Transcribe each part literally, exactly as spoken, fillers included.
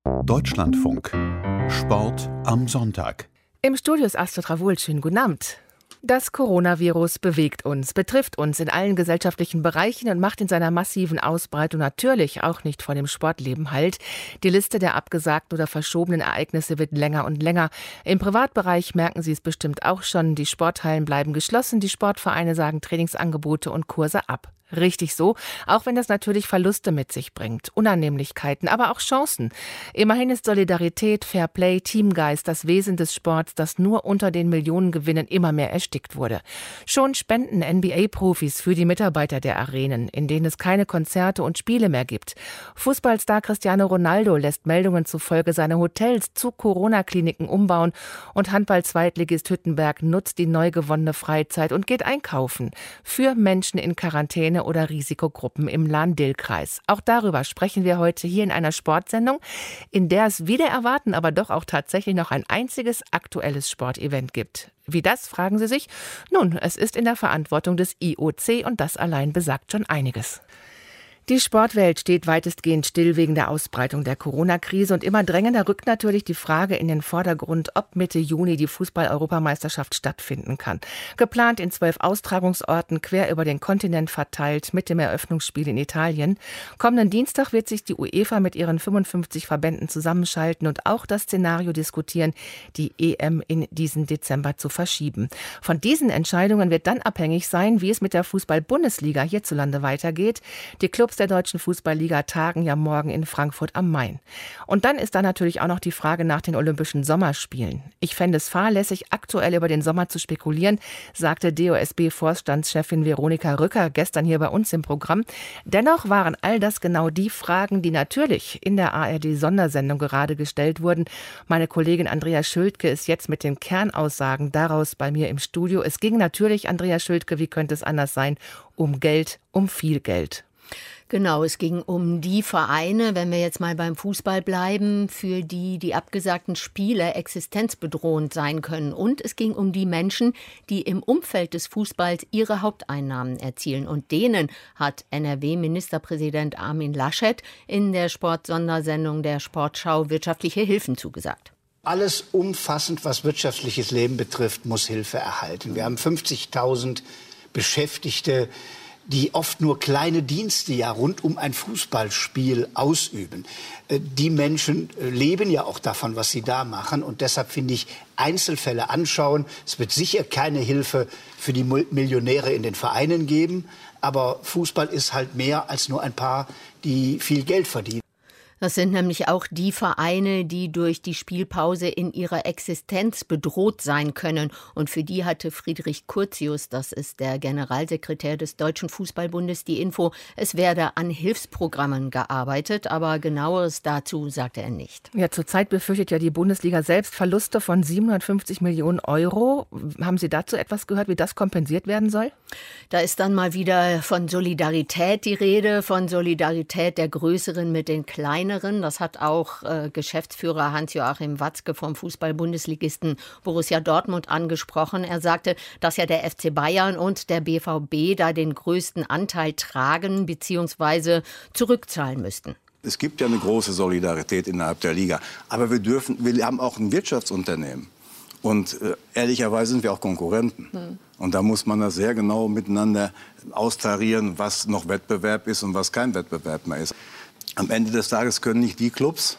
Deutschlandfunk. Sport am Sonntag. Im Studio ist Astrid Ravul. Schönen guten Abend. Das Coronavirus bewegt uns, betrifft uns in allen gesellschaftlichen Bereichen und macht in seiner massiven Ausbreitung natürlich auch nicht vor dem Sportleben Halt. Die Liste der abgesagten oder verschobenen Ereignisse wird länger und länger. Im Privatbereich merken Sie es bestimmt auch schon. Die Sporthallen bleiben geschlossen, die Sportvereine sagen Trainingsangebote und Kurse ab. Richtig so, auch wenn das natürlich Verluste mit sich bringt, Unannehmlichkeiten, aber auch Chancen. Immerhin ist Solidarität, Fairplay, Teamgeist das Wesen des Sports, das nur unter den Millionengewinnen immer mehr erstickt wurde. Schon spenden N B A-Profis für die Mitarbeiter der Arenen, in denen es keine Konzerte und Spiele mehr gibt. Fußballstar Cristiano Ronaldo lässt Meldungen zufolge seine Hotels zu Corona-Kliniken umbauen und Handball-Zweitligist Hüttenberg nutzt die neu gewonnene Freizeit und geht einkaufen für Menschen in Quarantäne oder Risikogruppen im Lahn-Dill-Kreis. Auch darüber sprechen wir heute hier in einer Sportsendung, in der es wieder erwarten, aber doch auch tatsächlich noch ein einziges aktuelles Sportevent gibt. Wie das, fragen Sie sich? Nun, es ist in der Verantwortung des I O C und das allein besagt schon einiges. Die Sportwelt steht weitestgehend still wegen der Ausbreitung der Corona-Krise und immer drängender rückt natürlich die Frage in den Vordergrund, ob Mitte Juni die Fußball-Europameisterschaft stattfinden kann. Geplant in zwölf Austragungsorten quer über den Kontinent verteilt mit dem Eröffnungsspiel in Italien. Kommenden Dienstag wird sich die UEFA mit ihren fünfundfünfzig Verbänden zusammenschalten und auch das Szenario diskutieren, die E M in diesen Dezember zu verschieben. Von diesen Entscheidungen wird dann abhängig sein, wie es mit der Fußball-Bundesliga hierzulande weitergeht. Die Clubs der Deutschen Fußballliga tagen ja morgen in Frankfurt am Main. Und dann ist da natürlich auch noch die Frage nach den Olympischen Sommerspielen. Ich fände es fahrlässig, aktuell über den Sommer zu spekulieren, sagte D O S B-Vorstandschefin Veronika Rücker gestern hier bei uns im Programm. Dennoch waren all das genau die Fragen, die natürlich in der A R D-Sondersendung gerade gestellt wurden. Meine Kollegin Andrea Schültke ist jetzt mit den Kernaussagen daraus bei mir im Studio. Es ging natürlich, Andrea Schültke, wie könnte es anders sein, um Geld, um viel Geld. Genau, es ging um die Vereine, wenn wir jetzt mal beim Fußball bleiben, für die die abgesagten Spiele existenzbedrohend sein können. Und es ging um die Menschen, die im Umfeld des Fußballs ihre Haupteinnahmen erzielen. Und denen hat N R W-Ministerpräsident Armin Laschet in der Sportsondersendung der Sportschau wirtschaftliche Hilfen zugesagt. Alles umfassend, was wirtschaftliches Leben betrifft, muss Hilfe erhalten. Wir haben fünfzigtausend Beschäftigte, die oft nur kleine Dienste ja rund um ein Fußballspiel ausüben. Die Menschen leben ja auch davon, was sie da machen. Und deshalb finde ich, Einzelfälle anschauen. Es wird sicher keine Hilfe für die Millionäre in den Vereinen geben. Aber Fußball ist halt mehr als nur ein paar, die viel Geld verdienen. Das sind nämlich auch die Vereine, die durch die Spielpause in ihrer Existenz bedroht sein können. Und für die hatte Friedrich Curtius, das ist der Generalsekretär des Deutschen Fußballbundes, die Info, es werde an Hilfsprogrammen gearbeitet. Aber Genaueres dazu sagte er nicht. Ja, zurzeit befürchtet ja die Bundesliga selbst Verluste von siebenhundertfünfzig Millionen Euro. Haben Sie dazu etwas gehört, wie das kompensiert werden soll? Da ist dann mal wieder von Solidarität die Rede, von Solidarität der Größeren mit den Kleinen. Das hat auch äh, Geschäftsführer Hans-Joachim Watzke vom Fußball-Bundesligisten Borussia Dortmund angesprochen. Er sagte, dass ja der F C Bayern und der B V B da den größten Anteil tragen bzw. zurückzahlen müssten. Es gibt ja eine große Solidarität innerhalb der Liga. Aber wir dürfen, wir haben auch ein Wirtschaftsunternehmen. Und äh, ehrlicherweise sind wir auch Konkurrenten. Hm. Und da muss man das sehr genau miteinander austarieren, was noch Wettbewerb ist und was kein Wettbewerb mehr ist. Am Ende des Tages können nicht die Clubs,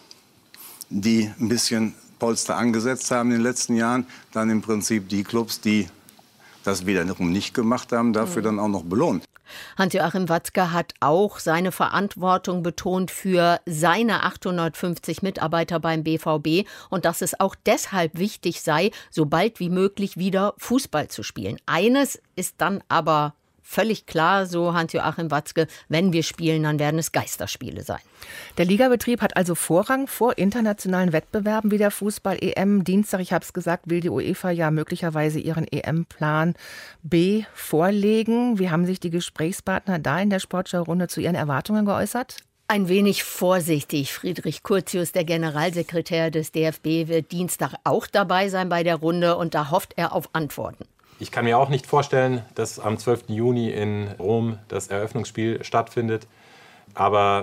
die ein bisschen Polster angesetzt haben in den letzten Jahren, dann im Prinzip die Clubs, die das wiederum nicht gemacht haben, dafür dann auch noch belohnt. Hans-Joachim Watzke hat auch seine Verantwortung betont für seine achthundertfünfzig Mitarbeiter beim B V B und dass es auch deshalb wichtig sei, so bald wie möglich wieder Fußball zu spielen. Eines ist dann aber völlig klar, so Hans-Joachim Watzke, wenn wir spielen, dann werden es Geisterspiele sein. Der Ligabetrieb hat also Vorrang vor internationalen Wettbewerben wie der Fußball-E M. Dienstag, ich habe es gesagt, will die UEFA ja möglicherweise ihren E M-Plan B vorlegen. Wie haben sich die Gesprächspartner da in der Sportschau-Runde zu ihren Erwartungen geäußert? Ein wenig vorsichtig. Friedrich Curtius, der Generalsekretär des D F B, wird Dienstag auch dabei sein bei der Runde und da hofft er auf Antworten. Ich kann mir auch nicht vorstellen, dass am zwölften Juni in Rom das Eröffnungsspiel stattfindet. Aber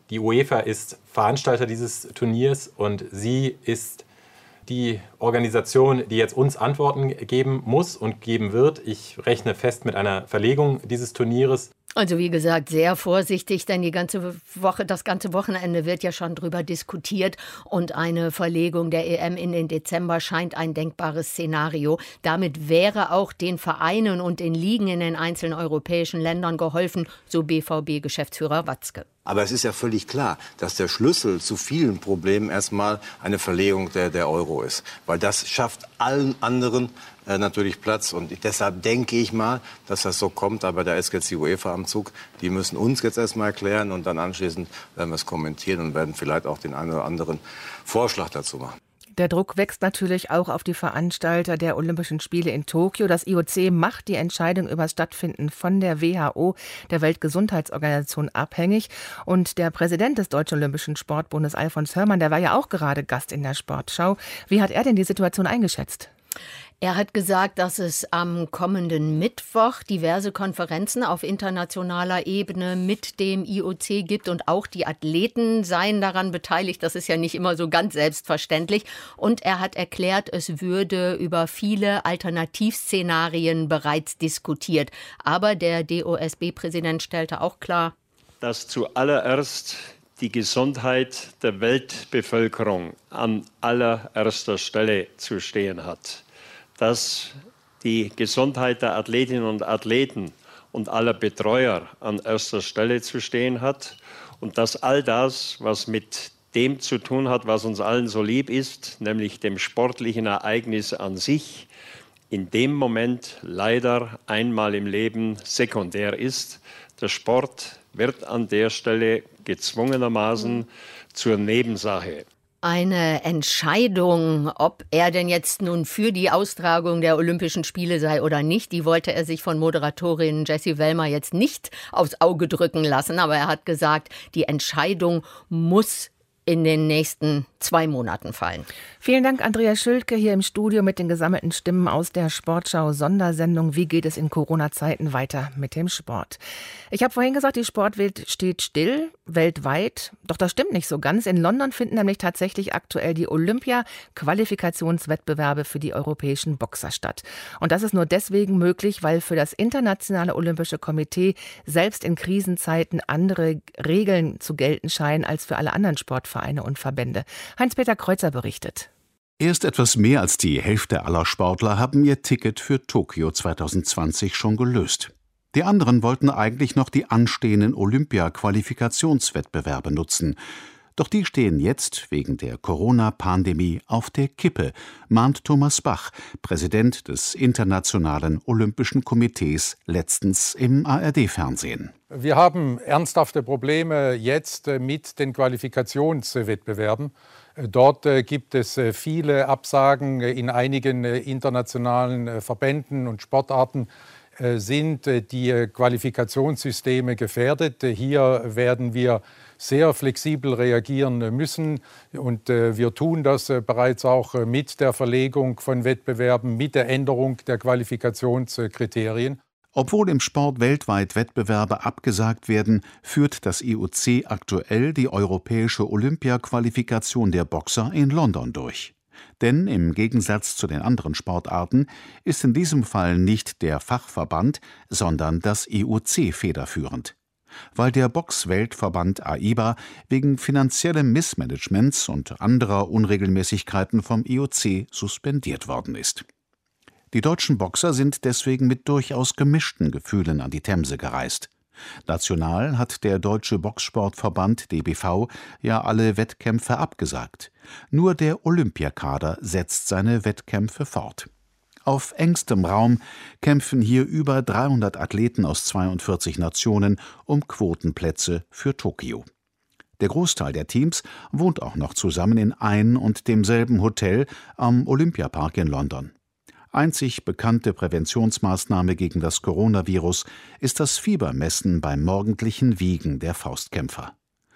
Die UEFA ist Veranstalter dieses Turniers und sie ist die Organisation, die jetzt uns Antworten geben muss und geben wird. Ich rechne fest mit einer Verlegung dieses Turnieres. Also wie gesagt, sehr vorsichtig, denn die ganze Woche, das ganze Wochenende wird ja schon drüber diskutiert und eine Verlegung der E M in den Dezember scheint ein denkbares Szenario. Damit wäre auch den Vereinen und den Ligen in den einzelnen europäischen Ländern geholfen, so B V B-Geschäftsführer Watzke. Aber es ist ja völlig klar, dass der Schlüssel zu vielen Problemen erstmal eine Verlegung der, der Euro ist. Weil das schafft allen anderen äh, natürlich Platz. Und deshalb denke ich mal, dass das so kommt. Aber da ist jetzt die UEFA am Zug. Die müssen uns jetzt erstmal erklären und dann anschließend werden wir es kommentieren und werden vielleicht auch den einen oder anderen Vorschlag dazu machen. Der Druck wächst natürlich auch auf die Veranstalter der Olympischen Spiele in Tokio. Das I O C macht die Entscheidung über das Stattfinden von der W H O, der Weltgesundheitsorganisation, abhängig. Und der Präsident des Deutschen Olympischen Sportbundes, Alfons Hörmann, der war ja auch gerade Gast in der Sportschau. Wie hat er denn die Situation eingeschätzt? Er hat gesagt, dass es am kommenden Mittwoch diverse Konferenzen auf internationaler Ebene mit dem I O C gibt und auch die Athleten seien daran beteiligt. Das ist ja nicht immer so ganz selbstverständlich. Und er hat erklärt, es würde über viele Alternativszenarien bereits diskutiert. Aber der D O S B-Präsident stellte auch klar, dass zuallererst die Gesundheit der Weltbevölkerung an allererster Stelle zu stehen hat. Dass die Gesundheit der Athletinnen und Athleten und aller Betreuer an erster Stelle zu stehen hat und dass all das, was mit dem zu tun hat, was uns allen so lieb ist, nämlich dem sportlichen Ereignis an sich, in dem Moment leider einmal im Leben sekundär ist. Der Sport wird an der Stelle gezwungenermaßen zur Nebensache. Eine Entscheidung, ob er denn jetzt nun für die Austragung der Olympischen Spiele sei oder nicht, die wollte er sich von Moderatorin Jessie Wellmer jetzt nicht aufs Auge drücken lassen. Aber er hat gesagt, die Entscheidung muss in den nächsten zwei Monaten fallen. Vielen Dank, Andreas Schülke, hier im Studio mit den gesammelten Stimmen aus der Sportschau-Sondersendung. Wie geht es in Corona-Zeiten weiter mit dem Sport? Ich habe vorhin gesagt, die Sportwelt steht still, weltweit. Doch das stimmt nicht so ganz. In London finden nämlich tatsächlich aktuell die Olympia-Qualifikationswettbewerbe für die europäischen Boxer statt. Und das ist nur deswegen möglich, weil für das Internationale Olympische Komitee selbst in Krisenzeiten andere Regeln zu gelten scheinen als für alle anderen Sportvereine und Verbände. Heinz-Peter Kreuzer berichtet. Erst etwas mehr als die Hälfte aller Sportler haben ihr Ticket für Tokio zwanzig zwanzig schon gelöst. Die anderen wollten eigentlich noch die anstehenden Olympia-Qualifikationswettbewerbe nutzen. Doch die stehen jetzt wegen der Corona-Pandemie auf der Kippe, mahnt Thomas Bach, Präsident des Internationalen Olympischen Komitees, letztens im A R D-Fernsehen. Wir haben ernsthafte Probleme jetzt mit den Qualifikationswettbewerben. Dort gibt es viele Absagen. In einigen internationalen Verbänden und Sportarten sind die Qualifikationssysteme gefährdet. Hier werden wir sehr flexibel reagieren müssen. Und wir tun das bereits auch mit der Verlegung von Wettbewerben, mit der Änderung der Qualifikationskriterien. Obwohl im Sport weltweit Wettbewerbe abgesagt werden, führt das I O C aktuell die europäische Olympia-Qualifikation der Boxer in London durch. Denn im Gegensatz zu den anderen Sportarten ist in diesem Fall nicht der Fachverband, sondern das I O C federführend. Weil der Boxweltverband A I B A wegen finanziellem Missmanagements und anderer Unregelmäßigkeiten vom I O C suspendiert worden ist. Die deutschen Boxer sind deswegen mit durchaus gemischten Gefühlen an die Themse gereist. National hat der Deutsche Boxsportverband D B V ja alle Wettkämpfe abgesagt. Nur der Olympiakader setzt seine Wettkämpfe fort. Auf engstem Raum kämpfen hier über dreihundert Athleten aus zweiundvierzig Nationen um Quotenplätze für Tokio. Der Großteil der Teams wohnt auch noch zusammen in ein und demselben Hotel am Olympiapark in London. Einzig bekannte Präventionsmaßnahme gegen das Coronavirus ist das Fiebermessen beim morgendlichen Wiegen der Faustkämpfer.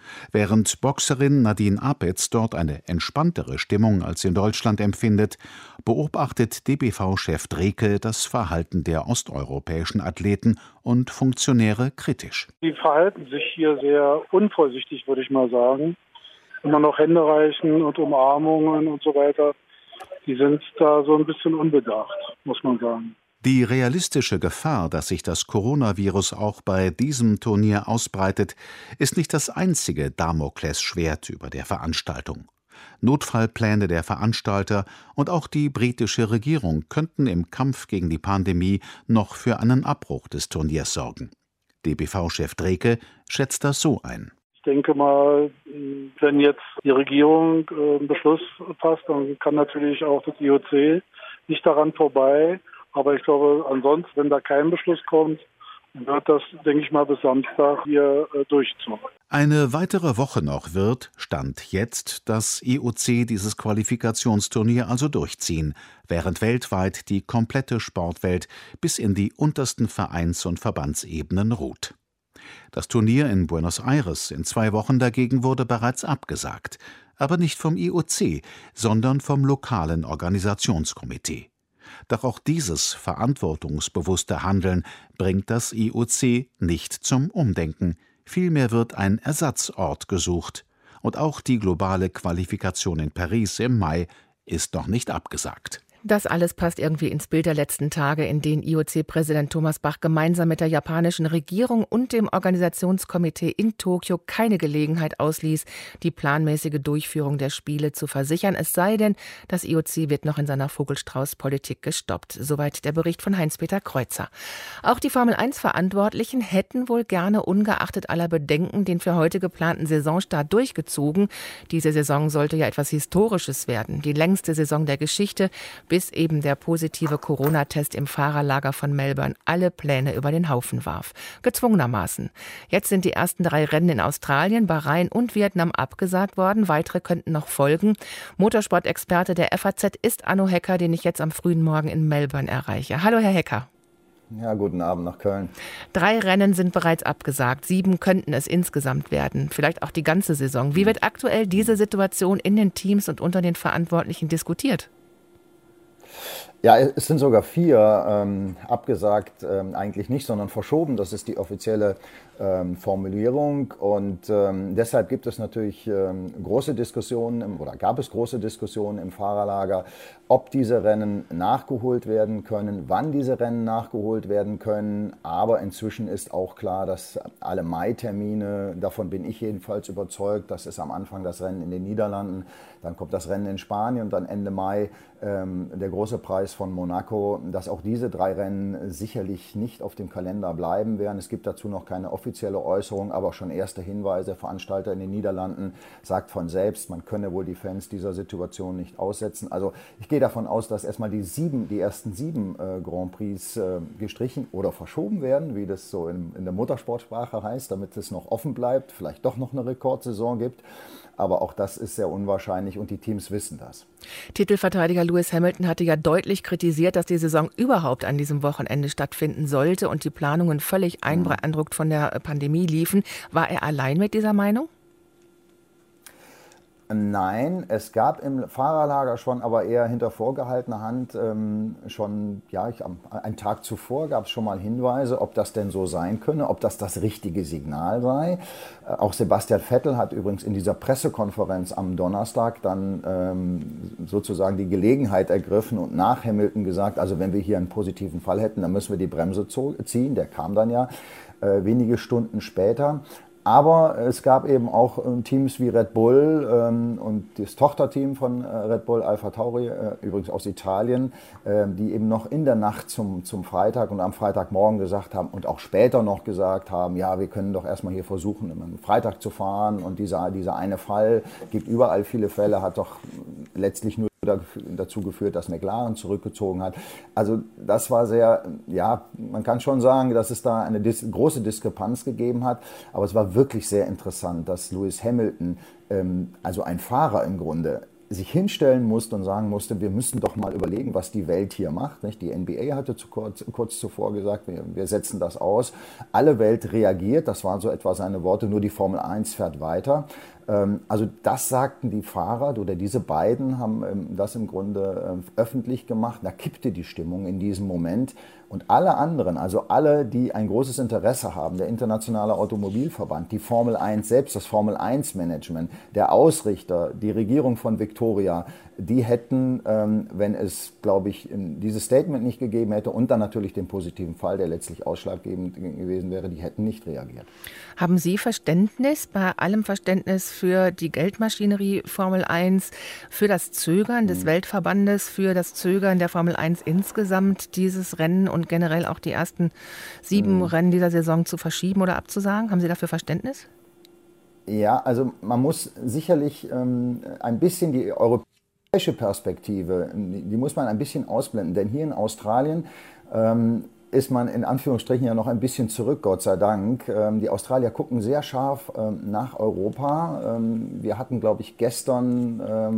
Während Boxerin Nadine Apetz dort eine entspanntere Stimmung als in Deutschland empfindet, beobachtet D B V-Chef Dreke das Verhalten der osteuropäischen Athleten und Funktionäre kritisch. Die verhalten sich hier sehr unvorsichtig, würde ich mal sagen. Immer noch Hände reichen und Umarmungen und so weiter. Die sind da so ein bisschen unbedacht, muss man sagen. Die realistische Gefahr, dass sich das Coronavirus auch bei diesem Turnier ausbreitet, ist nicht das einzige Damoklesschwert über der Veranstaltung. Notfallpläne der Veranstalter und auch die britische Regierung könnten im Kampf gegen die Pandemie noch für einen Abbruch des Turniers sorgen. D B V-Chef Dreke schätzt das so ein. Ich denke mal, wenn jetzt die Regierung einen Beschluss fasst, dann kann natürlich auch das I O C nicht daran vorbei. Aber ich glaube, ansonsten, wenn da kein Beschluss kommt, wird das, denke ich mal, bis Samstag hier äh, durchzogen. Eine weitere Woche noch wird, Stand jetzt, das I O C dieses Qualifikationsturnier also durchziehen, während weltweit die komplette Sportwelt bis in die untersten Vereins- und Verbandsebenen ruht. Das Turnier in Buenos Aires in zwei Wochen dagegen wurde bereits abgesagt, aber nicht vom I O C, sondern vom lokalen Organisationskomitee. Doch auch dieses verantwortungsbewusste Handeln bringt das I O C nicht zum Umdenken. Vielmehr wird ein Ersatzort gesucht. Und auch die globale Qualifikation in Paris im Mai ist noch nicht abgesagt. Das alles passt irgendwie ins Bild der letzten Tage, in denen I O C-Präsident Thomas Bach gemeinsam mit der japanischen Regierung und dem Organisationskomitee in Tokio keine Gelegenheit ausließ, die planmäßige Durchführung der Spiele zu versichern. Es sei denn, das I O C wird noch in seiner Vogelstrauß-Politik gestoppt. Soweit der Bericht von Heinz-Peter Kreuzer. Auch die Formel eins Verantwortlichen hätten wohl gerne ungeachtet aller Bedenken den für heute geplanten Saisonstart durchgezogen. Diese Saison sollte ja etwas Historisches werden. Die längste Saison der Geschichte, bis eben der positive Corona-Test im Fahrerlager von Melbourne alle Pläne über den Haufen warf. Gezwungenermaßen. Jetzt sind die ersten drei Rennen in Australien, Bahrain und Vietnam abgesagt worden. Weitere könnten noch folgen. Motorsport-Experte der F A Z ist Arno Hecker, den ich jetzt am frühen Morgen in Melbourne erreiche. Hallo, Herr Hecker. Ja, guten Abend nach Köln. Drei Rennen sind bereits abgesagt. Sieben könnten es insgesamt werden. Vielleicht auch die ganze Saison. Wie wird aktuell diese Situation in den Teams und unter den Verantwortlichen diskutiert? Ja, es sind sogar vier ähm, abgesagt, ähm, eigentlich nicht, sondern verschoben. Das ist die offizielle ähm, Formulierung. Und ähm, deshalb gibt es natürlich ähm, große Diskussionen im, oder gab es große Diskussionen im Fahrerlager, ob diese Rennen nachgeholt werden können, wann diese Rennen nachgeholt werden können. Aber inzwischen ist auch klar, dass alle Mai-Termine, davon bin ich jedenfalls überzeugt, das ist am Anfang das Rennen in den Niederlanden, dann kommt das Rennen in Spanien und dann Ende Mai ähm, der große Preis von Monaco, dass auch diese drei Rennen sicherlich nicht auf dem Kalender bleiben werden. Es gibt dazu noch keine offizielle Äußerung, aber schon erste Hinweise. Veranstalter in den Niederlanden sagt von selbst, man könne wohl die Fans dieser Situation nicht aussetzen. Also ich gehe davon aus, dass erstmal die sieben, die ersten sieben äh, Grand Prix äh, gestrichen oder verschoben werden, wie das so in, in der Motorsportsprache heißt, damit es noch offen bleibt, vielleicht doch noch eine Rekordsaison gibt. Aber auch das ist sehr unwahrscheinlich und die Teams wissen das. Titelverteidiger Lewis Hamilton hatte ja deutlich kritisiert, dass die Saison überhaupt an diesem Wochenende stattfinden sollte und die Planungen völlig beeindruckt von der Pandemie liefen. War er allein mit dieser Meinung? Nein, es gab im Fahrerlager schon, aber eher hinter vorgehaltener Hand, ähm, schon ja, ich, einen Tag zuvor gab es schon mal Hinweise, ob das denn so sein könne, ob das das richtige Signal sei. Äh, auch Sebastian Vettel hat übrigens in dieser Pressekonferenz am Donnerstag dann ähm, sozusagen die Gelegenheit ergriffen und nach Hamilton gesagt, also wenn wir hier einen positiven Fall hätten, dann müssen wir die Bremse ziehen. Der kam dann ja äh, wenige Stunden später. Aber es gab eben auch Teams wie Red Bull ähm, und das Tochterteam von äh, Red Bull, Alpha Tauri, äh, übrigens aus Italien, äh, die eben noch in der Nacht zum, zum Freitag und am Freitagmorgen gesagt haben und auch später noch gesagt haben, ja, wir können doch erstmal hier versuchen, am Freitag zu fahren und dieser, dieser eine Fall, gibt überall viele Fälle, hat doch letztlich nur dazu geführt, dass McLaren zurückgezogen hat. Also das war sehr, ja, man kann schon sagen, dass es da eine dis- große Diskrepanz gegeben hat, aber es war wirklich sehr interessant, dass Lewis Hamilton, ähm, also ein Fahrer im Grunde, sich hinstellen musste und sagen musste, wir müssen doch mal überlegen, was die Welt hier macht. Nicht? Die N B A hatte zu kurz, kurz zuvor gesagt, wir, wir setzen das aus. Alle Welt reagiert, das waren so etwa seine Worte, nur die Formel eins fährt weiter. Also das sagten die Fahrer oder diese beiden haben das im Grunde öffentlich gemacht. Da kippte die Stimmung in diesem Moment. Und alle anderen, also alle, die ein großes Interesse haben, der Internationale Automobilverband, die Formel eins selbst, das Formel eins Management, der Ausrichter, die Regierung von Victoria, die hätten, wenn es, glaube ich, dieses Statement nicht gegeben hätte und dann natürlich den positiven Fall, der letztlich ausschlaggebend gewesen wäre, die hätten nicht reagiert. Haben Sie Verständnis, bei allem Verständnis für die Geldmaschinerie Formel eins, für das Zögern des Weltverbandes, für das Zögern der Formel eins insgesamt, dieses Rennen und generell auch die ersten sieben mhm. Rennen dieser Saison zu verschieben oder abzusagen? Haben Sie dafür Verständnis? Ja, also man muss sicherlich ähm, ein bisschen die europäische Perspektive, die muss man ein bisschen ausblenden, denn hier in Australien ähm, ist man in Anführungsstrichen ja noch ein bisschen zurück, Gott sei Dank. Die Australier gucken sehr scharf nach Europa. Wir hatten, glaube ich, gestern,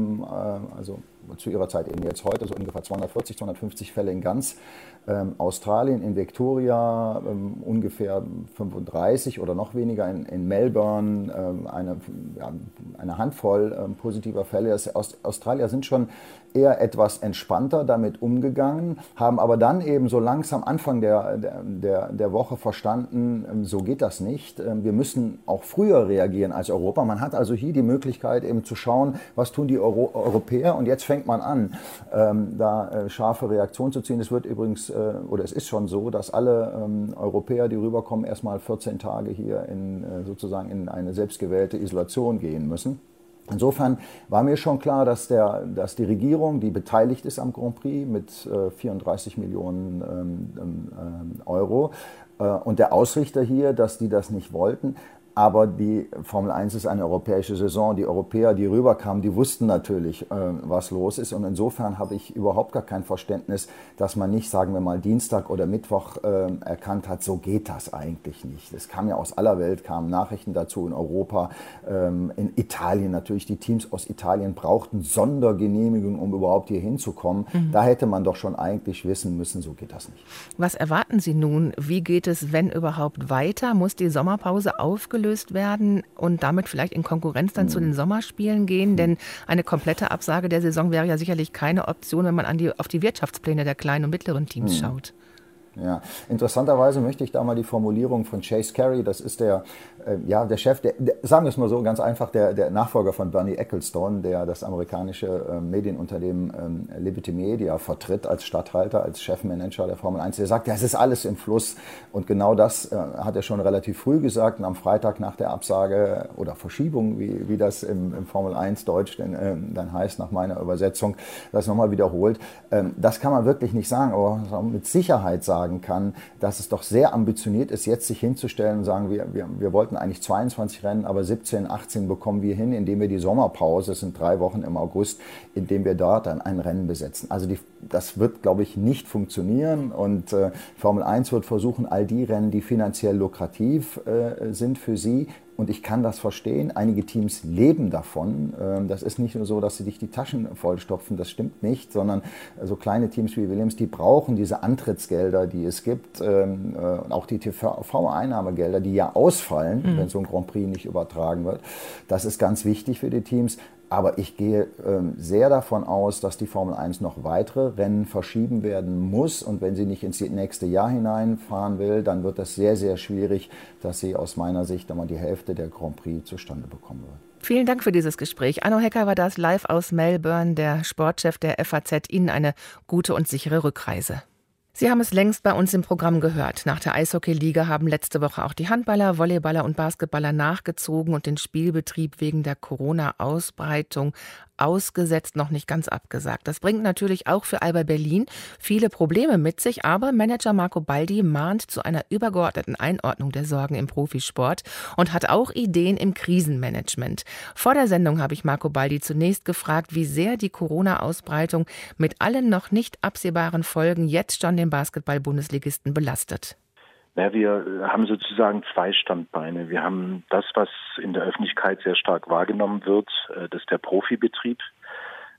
also zu ihrer Zeit eben jetzt heute, so ungefähr zweihundertvierzig, zweihundertfünfzig Fälle in ganz ähm, Australien, in Victoria ähm, ungefähr fünfunddreißig oder noch weniger, in, in Melbourne ähm, eine, ja, eine Handvoll ähm, positiver Fälle. Das Aust- Australier sind schon eher etwas entspannter damit umgegangen, haben aber dann eben so langsam Anfang der, der, der Woche verstanden, ähm, so geht das nicht. Ähm, wir müssen auch früher reagieren als Europa. Man hat also hier die Möglichkeit eben zu schauen, was tun die Euro- Europäer, und jetzt fängt man an, ähm, da äh, scharfe Reaktionen zu ziehen. Es wird übrigens, äh, oder es ist schon so, dass alle ähm, Europäer, die rüberkommen, erstmal vierzehn Tage hier in, äh, sozusagen in eine selbstgewählte Isolation gehen müssen. Insofern war mir schon klar, dass, der, dass die Regierung, die beteiligt ist am Grand Prix mit äh, vierunddreißig Millionen ähm, ähm, Euro äh, und der Ausrichter hier, dass die das nicht wollten. Aber die Formel eins ist eine europäische Saison. Die Europäer, die rüberkamen, die wussten natürlich, äh, was los ist. Und insofern habe ich überhaupt gar kein Verständnis, dass man nicht, sagen wir mal, Dienstag oder Mittwoch äh, erkannt hat, so geht das eigentlich nicht. Es kam ja aus aller Welt, kamen Nachrichten dazu in Europa, ähm, in Italien natürlich. Die Teams aus Italien brauchten Sondergenehmigungen, um überhaupt hier hinzukommen. Mhm. Da hätte man doch schon eigentlich wissen müssen, so geht das nicht. Was erwarten Sie nun? Wie geht es, wenn überhaupt, weiter? Muss die Sommerpause aufgelöst werden und damit vielleicht in Konkurrenz dann hm. zu den Sommerspielen gehen? Hm. Denn eine komplette Absage der Saison wäre ja sicherlich keine Option, wenn man an die, auf die Wirtschaftspläne der kleinen und mittleren Teams hm. schaut. Ja, interessanterweise möchte ich da mal die Formulierung von Chase Carey, das ist der, äh, ja, der Chef, der, der, sagen wir es mal so ganz einfach, der, der Nachfolger von Bernie Ecclestone, der das amerikanische äh, Medienunternehmen ähm, Liberty Media vertritt als Statthalter, als Chefmanager der Formel eins. Der sagt, ja, es ist alles im Fluss, und genau das äh, hat er schon relativ früh gesagt, und am Freitag nach der Absage oder Verschiebung, wie, wie das im, im Formel eins Deutsch denn, äh, dann heißt, nach meiner Übersetzung, das nochmal wiederholt. Ähm, das kann man wirklich nicht sagen, aber mit Sicherheit sagen kann, dass es doch sehr ambitioniert ist, jetzt sich hinzustellen und sagen, wir, wir, wir wollten eigentlich zweiundzwanzig Rennen, aber siebzehn, achtzehn bekommen wir hin, indem wir die Sommerpause, es sind drei Wochen im August, indem wir dort dann ein Rennen besetzen. Also die, das wird, glaube ich, nicht funktionieren, und äh, Formel eins wird versuchen, all die Rennen, die finanziell lukrativ äh, sind für sie, und ich kann das verstehen, einige Teams leben davon. Das ist nicht nur so, dass sie dich die Taschen vollstopfen, das stimmt nicht, sondern so kleine Teams wie Williams, die brauchen diese Antrittsgelder, die es gibt, und auch die T V-Einnahmegelder, die ja ausfallen, mhm. wenn so ein Grand Prix nicht übertragen wird. Das ist ganz wichtig für die Teams. Aber ich gehe ähm, sehr davon aus, dass die Formel eins noch weitere Rennen verschieben werden muss. Und wenn sie nicht ins nächste Jahr hineinfahren will, dann wird es sehr, sehr schwierig, dass sie aus meiner Sicht einmal die Hälfte der Grand Prix zustande bekommen wird. Vielen Dank für dieses Gespräch. Arno Hecker war das live aus Melbourne, der Sportchef der F A Z. Ihnen eine gute und sichere Rückreise. Sie haben es längst bei uns im Programm gehört. Nach der Eishockey-Liga haben letzte Woche auch die Handballer, Volleyballer und Basketballer nachgezogen und den Spielbetrieb wegen der Corona-Ausbreitung ausgesetzt, noch nicht ganz abgesagt. Das bringt natürlich auch für Alba Berlin viele Probleme mit sich, aber Manager Marco Baldi mahnt zu einer übergeordneten Einordnung der Sorgen im Profisport und hat auch Ideen im Krisenmanagement. Vor der Sendung habe ich Marco Baldi zunächst gefragt, wie sehr die Corona-Ausbreitung mit allen noch nicht absehbaren Folgen jetzt schon den Basketball-Bundesligisten belastet. Ja, wir haben sozusagen zwei Standbeine. Wir haben das, was in der Öffentlichkeit sehr stark wahrgenommen wird, das ist der Profibetrieb.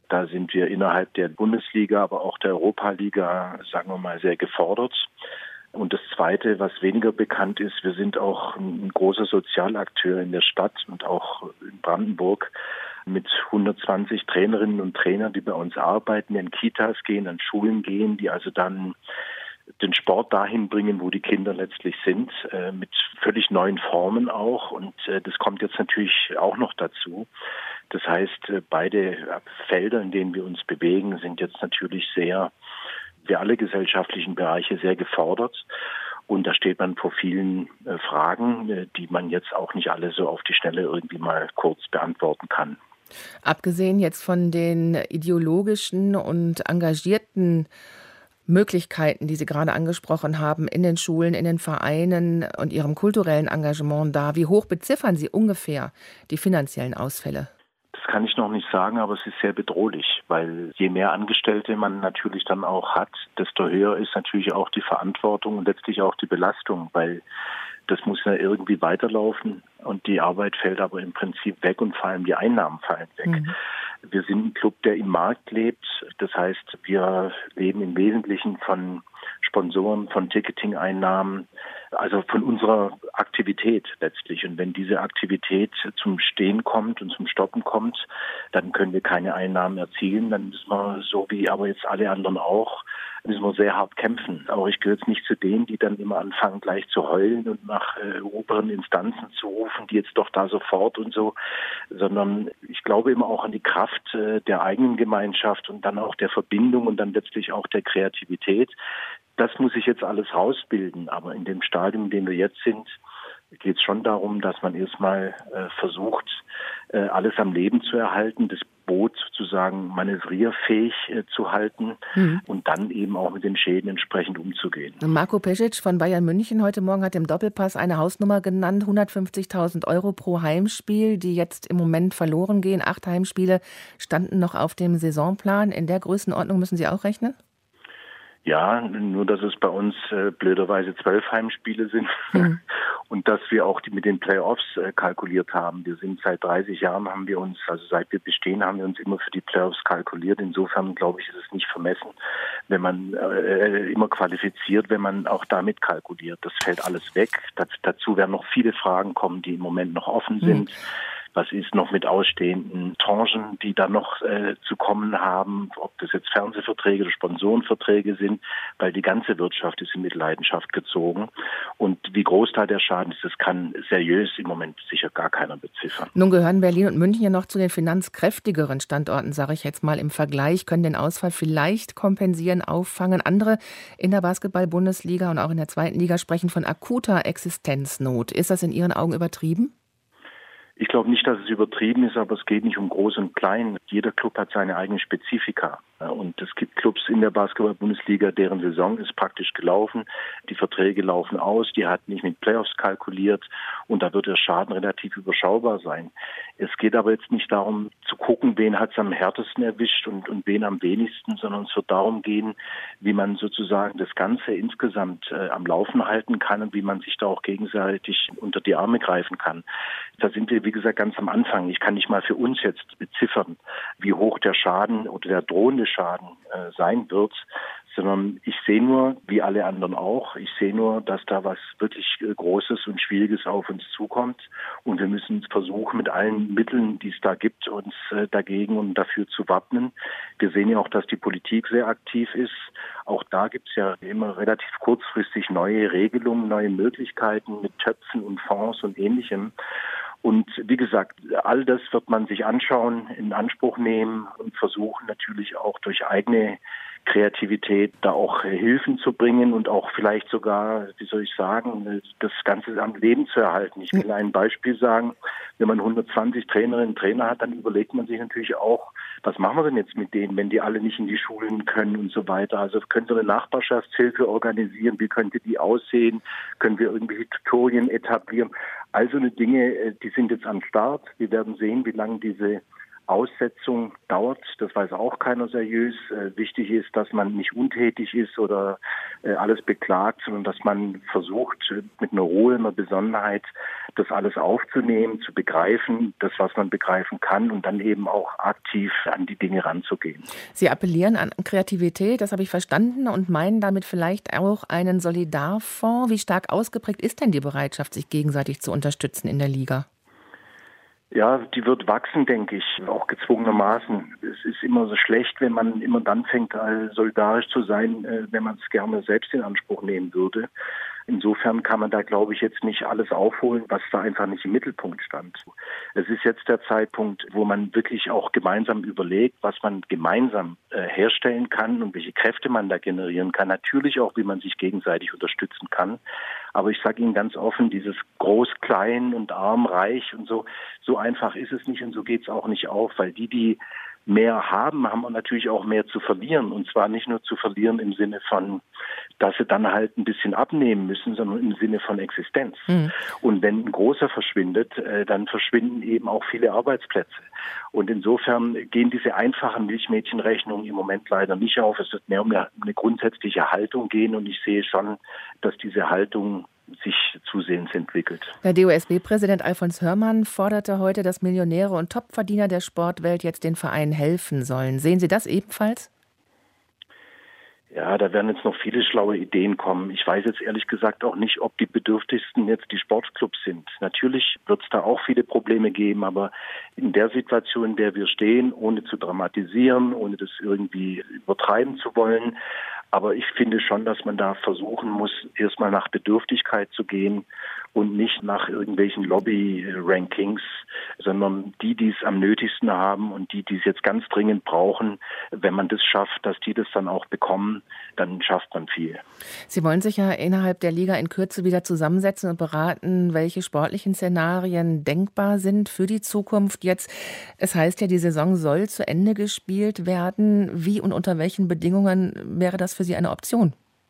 Da sind wir innerhalb der Bundesliga, aber auch der Europaliga, sagen wir mal, sehr gefordert. Und das Zweite, was weniger bekannt ist, wir sind auch ein großer Sozialakteur in der Stadt und auch in Brandenburg mit hundertzwanzig Trainerinnen und Trainern, die bei uns arbeiten, in Kitas gehen, an Schulen gehen, die also dann den Sport dahin bringen, wo die Kinder letztlich sind, äh, mit völlig neuen Formen auch. Und äh, das kommt jetzt natürlich auch noch dazu. Das heißt, äh, beide Felder, in denen wir uns bewegen, sind jetzt natürlich sehr, wie alle gesellschaftlichen Bereiche, sehr gefordert. Und da steht man vor vielen äh, Fragen, äh, die man jetzt auch nicht alle so auf die Schnelle irgendwie mal kurz beantworten kann. Abgesehen jetzt von den ideologischen und engagierten Möglichkeiten, die Sie gerade angesprochen haben, in den Schulen, in den Vereinen und Ihrem kulturellen Engagement da, wie hoch beziffern Sie ungefähr die finanziellen Ausfälle? Das kann ich noch nicht sagen, aber es ist sehr bedrohlich, weil je mehr Angestellte man natürlich dann auch hat, desto höher ist natürlich auch die Verantwortung und letztlich auch die Belastung, weil das muss ja irgendwie weiterlaufen und die Arbeit fällt aber im Prinzip weg und vor allem die Einnahmen fallen weg. Mhm. Wir sind ein Club, der im Markt lebt. Das heißt, wir leben im Wesentlichen von Sponsoren, von Ticketing-Einnahmen, also von unserer Aktivität letztlich. Und wenn diese Aktivität zum Stehen kommt und zum Stoppen kommt, dann können wir keine Einnahmen erzielen. Dann müssen wir, so wie aber jetzt alle anderen auch, müssen wir sehr hart kämpfen. Aber ich gehöre jetzt nicht zu denen, die dann immer anfangen, gleich zu heulen und nach äh, oberen Instanzen zu rufen, die jetzt doch da sofort und so, sondern ich glaube immer auch an die Kraft äh, der eigenen Gemeinschaft und dann auch der Verbindung und dann letztlich auch der Kreativität. Das muss ich jetzt alles rausbilden, aber in dem Stadium, in dem wir jetzt sind, geht es schon darum, dass man erstmal äh, versucht, äh, alles am Leben zu erhalten, das Boot sozusagen manövrierfähig äh, zu halten mhm. und dann eben auch mit den Schäden entsprechend umzugehen. Marco Pesic von Bayern München heute Morgen hat im Doppelpass eine Hausnummer genannt, hundertfünfzigtausend Euro pro Heimspiel, die jetzt im Moment verloren gehen. Acht Heimspiele standen noch auf dem Saisonplan. In der Größenordnung müssen Sie auch rechnen? Ja, nur dass es bei uns äh, blöderweise zwölf Heimspiele sind mhm. und dass wir auch die mit den Playoffs äh, kalkuliert haben. Wir sind seit dreißig Jahren, haben wir uns, also seit wir bestehen, haben wir uns immer für die Playoffs kalkuliert. Insofern, glaube ich, ist es nicht vermessen, wenn man äh, immer qualifiziert, wenn man auch damit kalkuliert. Das fällt alles weg. Das, dazu werden noch viele Fragen kommen, die im Moment noch offen sind. Mhm. Was ist noch mit ausstehenden Tranchen, die dann noch äh, zu kommen haben, ob das jetzt Fernsehverträge oder Sponsorenverträge sind, weil die ganze Wirtschaft ist in Mitleidenschaft gezogen. Und wie groß da der Schaden ist, das kann seriös im Moment sicher gar keiner beziffern. Nun gehören Berlin und München ja noch zu den finanzkräftigeren Standorten, sage ich jetzt mal im Vergleich, können den Ausfall vielleicht kompensieren, auffangen. Andere in der Basketball-Bundesliga und auch in der zweiten Liga sprechen von akuter Existenznot. Ist das in Ihren Augen übertrieben? Ich glaube nicht, dass es übertrieben ist, aber es geht nicht um Groß und Klein. Jeder Club hat seine eigenen Spezifika. Und es gibt Clubs in der Basketball-Bundesliga, deren Saison ist praktisch gelaufen. Die Verträge laufen aus, die hat nicht mit Playoffs kalkuliert und da wird der Schaden relativ überschaubar sein. Es geht aber jetzt nicht darum zu gucken, wen hat es am härtesten erwischt und, und wen am wenigsten, sondern es wird darum gehen, wie man sozusagen das Ganze insgesamt äh, am Laufen halten kann und wie man sich da auch gegenseitig unter die Arme greifen kann. Da sind wir, wie gesagt, ganz am Anfang. Ich kann nicht mal für uns jetzt beziffern, wie hoch der Schaden oder der drohende Schaden äh, sein wird, sondern ich sehe nur, wie alle anderen auch, ich sehe nur, dass da was wirklich äh, Großes und Schwieriges auf uns zukommt und wir müssen versuchen, mit allen Mitteln, die es da gibt, uns äh, dagegen und dafür zu wappnen. Wir sehen ja auch, dass die Politik sehr aktiv ist. Auch da gibt es ja immer relativ kurzfristig neue Regelungen, neue Möglichkeiten mit Töpfen und Fonds und Ähnlichem. Und wie gesagt, all das wird man sich anschauen, in Anspruch nehmen und versuchen natürlich auch durch eigene Kreativität da auch Hilfen zu bringen und auch vielleicht sogar, wie soll ich sagen, das Ganze am Leben zu erhalten. Ich will ein Beispiel sagen, wenn man hundertzwanzig Trainerinnen und Trainer hat, dann überlegt man sich natürlich auch, was machen wir denn jetzt mit denen, wenn die alle nicht in die Schulen können und so weiter. Also können wir eine Nachbarschaftshilfe organisieren, wie könnte die aussehen, können wir irgendwelche Tutorien etablieren. Also eine Dinge, die sind jetzt am Start. Wir werden sehen, wie lange diese Aussetzung dauert, das weiß auch keiner seriös. Äh, wichtig ist, dass man nicht untätig ist oder äh, alles beklagt, sondern dass man versucht, äh, mit einer Ruhe, einer Besonnenheit das alles aufzunehmen, zu begreifen, das, was man begreifen kann und dann eben auch aktiv an die Dinge ranzugehen. Sie appellieren an Kreativität, das habe ich verstanden, und meinen damit vielleicht auch einen Solidarfonds. Wie stark ausgeprägt ist denn die Bereitschaft, sich gegenseitig zu unterstützen in der Liga? Ja, die wird wachsen, denke ich, auch gezwungenermaßen. Es ist immer so schlecht, wenn man immer dann fängt, solidarisch zu sein, wenn man es gerne selbst in Anspruch nehmen würde. Insofern kann man da, glaube ich, jetzt nicht alles aufholen, was da einfach nicht im Mittelpunkt stand. Es ist jetzt der Zeitpunkt, wo man wirklich auch gemeinsam überlegt, was man gemeinsam äh, herstellen kann und welche Kräfte man da generieren kann. Natürlich auch, wie man sich gegenseitig unterstützen kann. Aber ich sage Ihnen ganz offen, dieses Groß, Klein und Arm, Reich und so, so einfach ist es nicht und so geht es auch nicht auf, weil die, die mehr haben, haben natürlich auch mehr zu verlieren. Und zwar nicht nur zu verlieren im Sinne von, dass sie dann halt ein bisschen abnehmen müssen, sondern im Sinne von Existenz. Mhm. Und wenn ein Großer verschwindet, äh, dann verschwinden eben auch viele Arbeitsplätze. Und insofern gehen diese einfachen Milchmädchenrechnungen im Moment leider nicht auf. Es wird mehr um eine, eine grundsätzliche Haltung gehen. Und ich sehe schon, dass diese Haltung sich zusehends entwickelt. Der D O S B-Präsident Alfons Hörmann forderte heute, dass Millionäre und Topverdiener der Sportwelt jetzt den Vereinen helfen sollen. Sehen Sie das ebenfalls? Ja, da werden jetzt noch viele schlaue Ideen kommen. Ich weiß jetzt ehrlich gesagt auch nicht, ob die Bedürftigsten jetzt die Sportclubs sind. Natürlich wird es da auch viele Probleme geben, aber in der Situation, in der wir stehen, ohne zu dramatisieren, ohne das irgendwie übertreiben zu wollen, aber ich finde schon, dass man da versuchen muss, erstmal nach Bedürftigkeit zu gehen und nicht nach irgendwelchen Lobby-Rankings, sondern die, die es am nötigsten haben und die, die es jetzt ganz dringend brauchen, wenn man das schafft, dass die das dann auch bekommen, dann schafft man viel. Sie wollen sich ja innerhalb der Liga in Kürze wieder zusammensetzen und beraten, welche sportlichen Szenarien denkbar sind für die Zukunft. Jetzt, es heißt ja, die Saison soll zu Ende gespielt werden. Wie und unter welchen Bedingungen wäre das für Sie eine Option?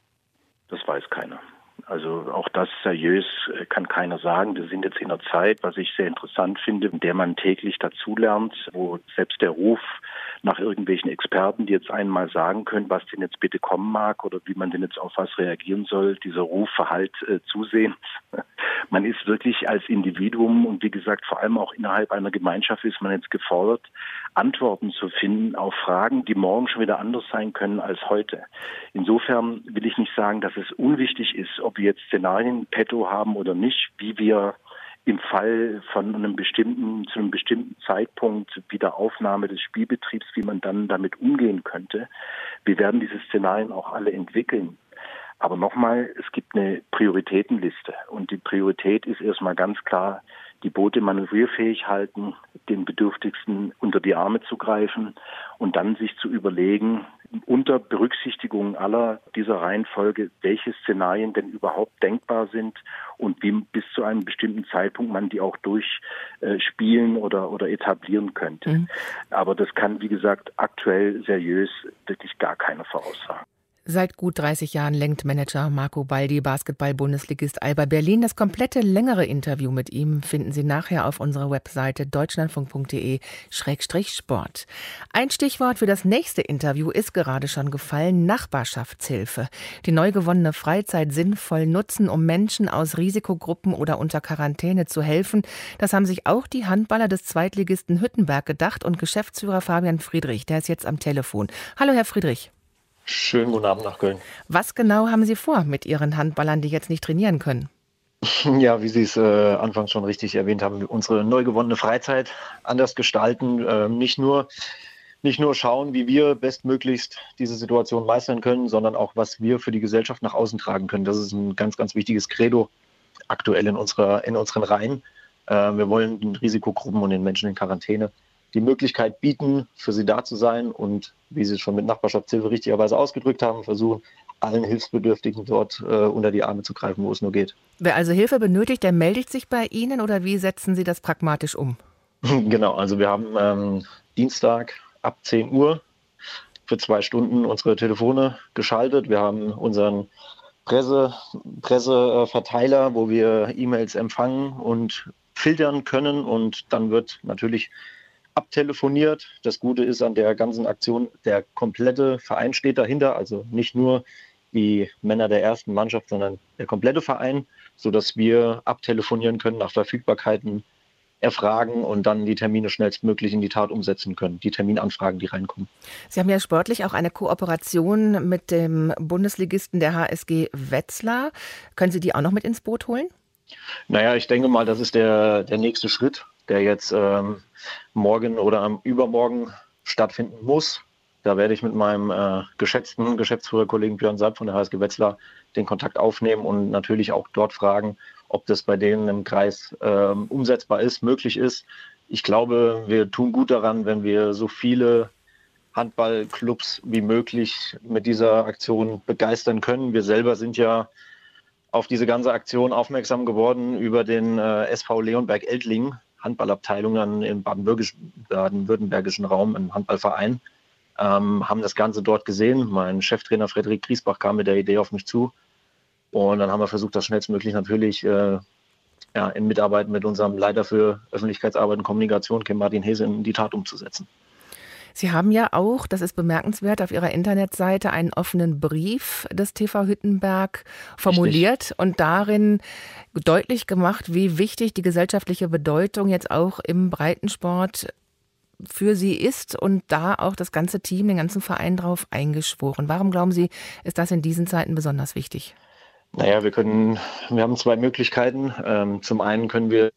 Das weiß keiner. Also auch das seriös kann keiner sagen. Wir sind jetzt in einer Zeit, was ich sehr interessant finde, in der man täglich dazulernt, wo selbst der Ruf nach irgendwelchen Experten, die jetzt einmal sagen können, was denn jetzt bitte kommen mag oder wie man denn jetzt auf was reagieren soll, dieser Ruf verhallt äh, zusehends. Man ist wirklich als Individuum und wie gesagt, vor allem auch innerhalb einer Gemeinschaft ist man jetzt gefordert, Antworten zu finden auf Fragen, die morgen schon wieder anders sein können als heute. Insofern will ich nicht sagen, dass es unwichtig ist, ob wir jetzt Szenarien petto haben oder nicht, wie wir im Fall von einem bestimmten, zu einem bestimmten Zeitpunkt Wiederaufnahme des Spielbetriebs, wie man dann damit umgehen könnte. Wir werden diese Szenarien auch alle entwickeln. Aber nochmal, es gibt eine Prioritätenliste und die Priorität ist erstmal ganz klar, die Boote manövrierfähig halten, den Bedürftigsten unter die Arme zu greifen und dann sich zu überlegen, unter Berücksichtigung aller dieser Reihenfolge, welche Szenarien denn überhaupt denkbar sind und wie bis zu einem bestimmten Zeitpunkt man die auch durchspielen oder, oder etablieren könnte. Mhm. Aber das kann, wie gesagt, aktuell seriös wirklich gar keiner voraussagen. Seit gut dreißig Jahren lenkt Manager Marco Baldi Basketball-Bundesligist Alba Berlin. Das komplette längere Interview mit ihm finden Sie nachher auf unserer Webseite deutschlandfunk punkt de Schrägstrich Sport. Ein Stichwort für das nächste Interview ist gerade schon gefallen: Nachbarschaftshilfe. Die neu gewonnene Freizeit sinnvoll nutzen, um Menschen aus Risikogruppen oder unter Quarantäne zu helfen. Das haben sich auch die Handballer des Zweitligisten Hüttenberg gedacht und Geschäftsführer Fabian Friedrich, der ist jetzt am Telefon. Hallo, Herr Friedrich. Schönen guten Abend nach Köln. Was genau haben Sie vor mit Ihren Handballern, die jetzt nicht trainieren können? Ja, wie Sie es äh, anfangs schon richtig erwähnt haben, unsere neu gewonnene Freizeit anders gestalten. Äh, nicht nur, nicht nur schauen, wie wir bestmöglichst diese Situation meistern können, sondern auch, was wir für die Gesellschaft nach außen tragen können. Das ist ein ganz, ganz wichtiges Credo aktuell in, unserer, in unseren Reihen. Äh, wir wollen den Risikogruppen und den Menschen in Quarantäne die Möglichkeit bieten, für sie da zu sein und, wie Sie es schon mit Nachbarschaftshilfe richtigerweise ausgedrückt haben, versuchen, allen Hilfsbedürftigen dort äh, unter die Arme zu greifen, wo es nur geht. Wer also Hilfe benötigt, der meldet sich bei Ihnen, oder wie setzen Sie das pragmatisch um? Genau, also wir haben ähm, Dienstag ab zehn Uhr für zwei Stunden unsere Telefone geschaltet. Wir haben unseren Presse, Presseverteiler, wo wir E-Mails empfangen und filtern können, und dann wird natürlich abtelefoniert. Das Gute ist an der ganzen Aktion, der komplette Verein steht dahinter, also nicht nur die Männer der ersten Mannschaft, sondern der komplette Verein, sodass wir abtelefonieren können, nach Verfügbarkeiten erfragen und dann die Termine schnellstmöglich in die Tat umsetzen können, die Terminanfragen, die reinkommen. Sie haben ja sportlich auch eine Kooperation mit dem Bundesligisten der H S G Wetzlar. Können Sie die auch noch mit ins Boot holen? Naja, ich denke mal, das ist der, der nächste Schritt, der jetzt ähm, morgen oder am übermorgen stattfinden muss. Da werde ich mit meinem äh, geschätzten Geschäftsführerkollegen Björn Seib von der H S G Wetzlar den Kontakt aufnehmen und natürlich auch dort fragen, ob das bei denen im Kreis äh, umsetzbar ist, möglich ist. Ich glaube, wir tun gut daran, wenn wir so viele Handballclubs wie möglich mit dieser Aktion begeistern können. Wir selber sind ja auf diese ganze Aktion aufmerksam geworden über den äh, S V Leonberg-Eltling, Handballabteilung dann im baden-württembergischen Raum, im Handballverein, ähm, haben das Ganze dort gesehen. Mein Cheftrainer Frederik Griesbach kam mit der Idee auf mich zu. Und dann haben wir versucht, das schnellstmöglich natürlich äh, ja, in Mitarbeit mit unserem Leiter für Öffentlichkeitsarbeit und Kommunikation, Kim Martin Hese, in die Tat umzusetzen. Sie haben ja auch, das ist bemerkenswert, auf Ihrer Internetseite einen offenen Brief des T V Hüttenberg formuliert. Richtig. Und darin deutlich gemacht, wie wichtig die gesellschaftliche Bedeutung jetzt auch im Breitensport für Sie ist und da auch das ganze Team, den ganzen Verein drauf eingeschworen. Warum glauben Sie, ist das in diesen Zeiten besonders wichtig? Naja, wir können, wir haben zwei Möglichkeiten. Ähm, zum einen können wir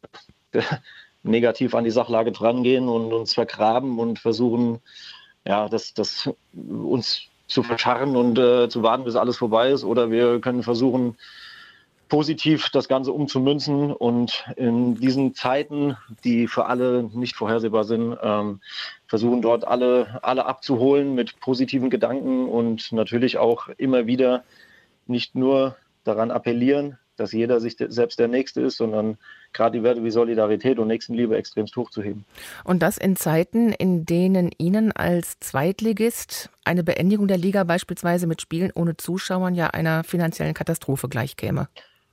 negativ an die Sachlage drangehen und uns vergraben und versuchen, ja, das, das uns zu verscharren und äh, zu warten, bis alles vorbei ist. Oder wir können versuchen, positiv das Ganze umzumünzen und in diesen Zeiten, die für alle nicht vorhersehbar sind, ähm, versuchen dort alle, alle abzuholen mit positiven Gedanken und natürlich auch immer wieder nicht nur daran appellieren, dass jeder sich selbst der Nächste ist, sondern gerade die Werte wie Solidarität und Nächstenliebe extremst hochzuheben. Und das in Zeiten, in denen Ihnen als Zweitligist eine Beendigung der Liga beispielsweise mit Spielen ohne Zuschauern ja einer finanziellen Katastrophe gleichkäme.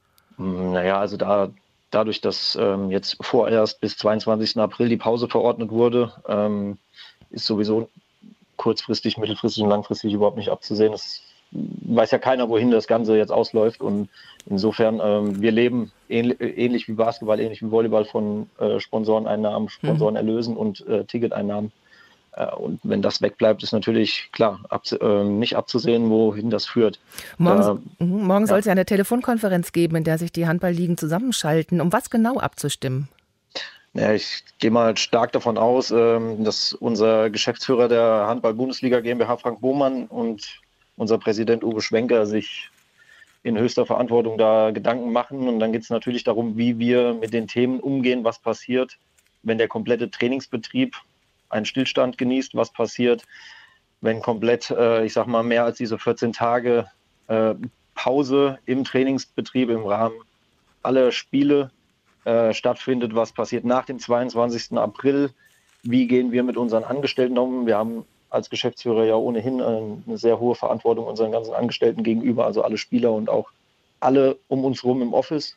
Naja, also da, dadurch, dass ähm, jetzt vorerst bis zweiundzwanzigsten April die Pause verordnet wurde, ähm, ist sowieso kurzfristig, mittelfristig und langfristig überhaupt nicht abzusehen. Es weiß ja keiner, wohin das Ganze jetzt ausläuft. Und insofern, ähm, wir leben ähnlich, ähnlich wie Basketball, ähnlich wie Volleyball von äh, Sponsoreneinnahmen, Sponsorenerlösen mhm. und äh, Ticketeinnahmen. Äh, und wenn das wegbleibt, ist natürlich klar abzu- äh, nicht abzusehen, wohin das führt. Morgen, äh, morgen ja. soll es ja eine Telefonkonferenz geben, in der sich die Handballligen zusammenschalten. Um was genau abzustimmen? Ja, ich gehe mal stark davon aus, ähm, dass unser Geschäftsführer der Handball-Bundesliga GmbH, Frank Bohmann, und unser Präsident Uwe Schwenker sich in höchster Verantwortung da Gedanken machen. Und dann geht es natürlich darum, wie wir mit den Themen umgehen, was passiert, wenn der komplette Trainingsbetrieb einen Stillstand genießt, was passiert, wenn komplett, äh, ich sag mal, mehr als diese vierzehn Tage äh, Pause im Trainingsbetrieb im Rahmen aller Spiele äh, stattfindet, was passiert nach dem zweiundzwanzigsten April, wie gehen wir mit unseren Angestellten um. Wir haben als Geschäftsführer ja ohnehin eine sehr hohe Verantwortung unseren ganzen Angestellten gegenüber, also alle Spieler und auch alle um uns herum im Office.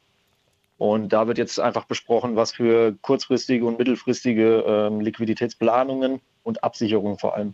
Und da wird jetzt einfach besprochen, was für kurzfristige und mittelfristige ähm, Liquiditätsplanungen und Absicherungen vor allem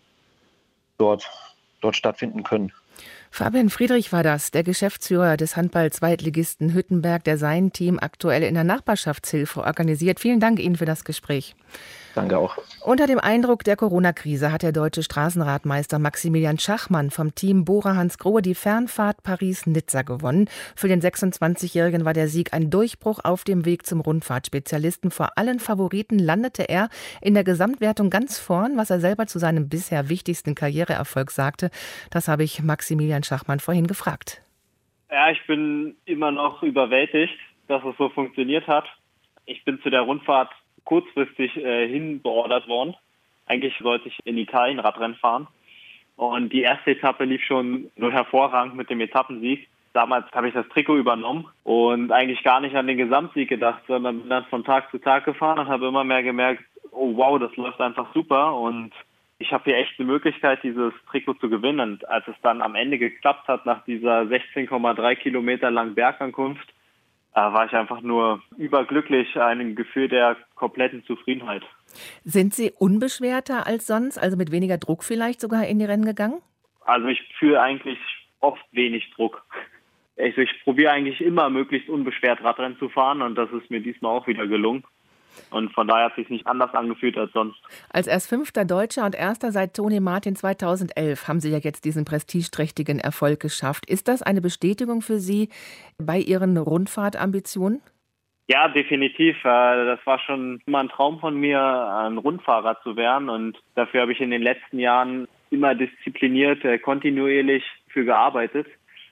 dort, dort stattfinden können. Fabian Friedrich war das, der Geschäftsführer des Handball-Zweitligisten Hüttenberg, der sein Team aktuell in der Nachbarschaftshilfe organisiert. Vielen Dank Ihnen für das Gespräch. Danke auch. Unter dem Eindruck der Corona-Krise hat der deutsche Straßenradmeister Maximilian Schachmann vom Team Bora Hansgrohe die Fernfahrt Paris-Nizza gewonnen. Für den sechsundzwanzigjährigen war der Sieg ein Durchbruch auf dem Weg zum Rundfahrtspezialisten. Vor allen Favoriten landete er in der Gesamtwertung ganz vorn, was er selber zu seinem bisher wichtigsten Karriereerfolg sagte. Das habe ich Maximilian Schachmann vorhin gefragt. Ja, ich bin immer noch überwältigt, dass es so funktioniert hat. Ich bin zu der Rundfahrt kurzfristig äh, hin beordert worden. Eigentlich sollte ich in Italien Radrennen fahren. Und die erste Etappe lief schon so hervorragend mit dem Etappensieg. Damals habe ich das Trikot übernommen und eigentlich gar nicht an den Gesamtsieg gedacht, sondern bin dann von Tag zu Tag gefahren und habe immer mehr gemerkt, oh wow, das läuft einfach super. Und ich habe hier echt eine Möglichkeit, dieses Trikot zu gewinnen. Und als es dann am Ende geklappt hat, nach dieser sechzehn Komma drei Kilometer langen Bergankunft, war ich einfach nur überglücklich, ein Gefühl der kompletten Zufriedenheit. Sind Sie unbeschwerter als sonst, also mit weniger Druck vielleicht sogar in die Rennen gegangen? Also ich fühle eigentlich oft wenig Druck. Also ich probiere eigentlich immer möglichst unbeschwert Radrennen zu fahren und das ist mir diesmal auch wieder gelungen. Und von daher hat es sich nicht anders angefühlt als sonst. Als erst fünfter Deutscher und erster seit Toni Martin zweitausendelf haben Sie ja jetzt diesen prestigeträchtigen Erfolg geschafft. Ist das eine Bestätigung für Sie bei Ihren Rundfahrtambitionen? Ja, definitiv. Das war schon immer ein Traum von mir, ein Rundfahrer zu werden. Und dafür habe ich in den letzten Jahren immer diszipliniert, kontinuierlich für gearbeitet.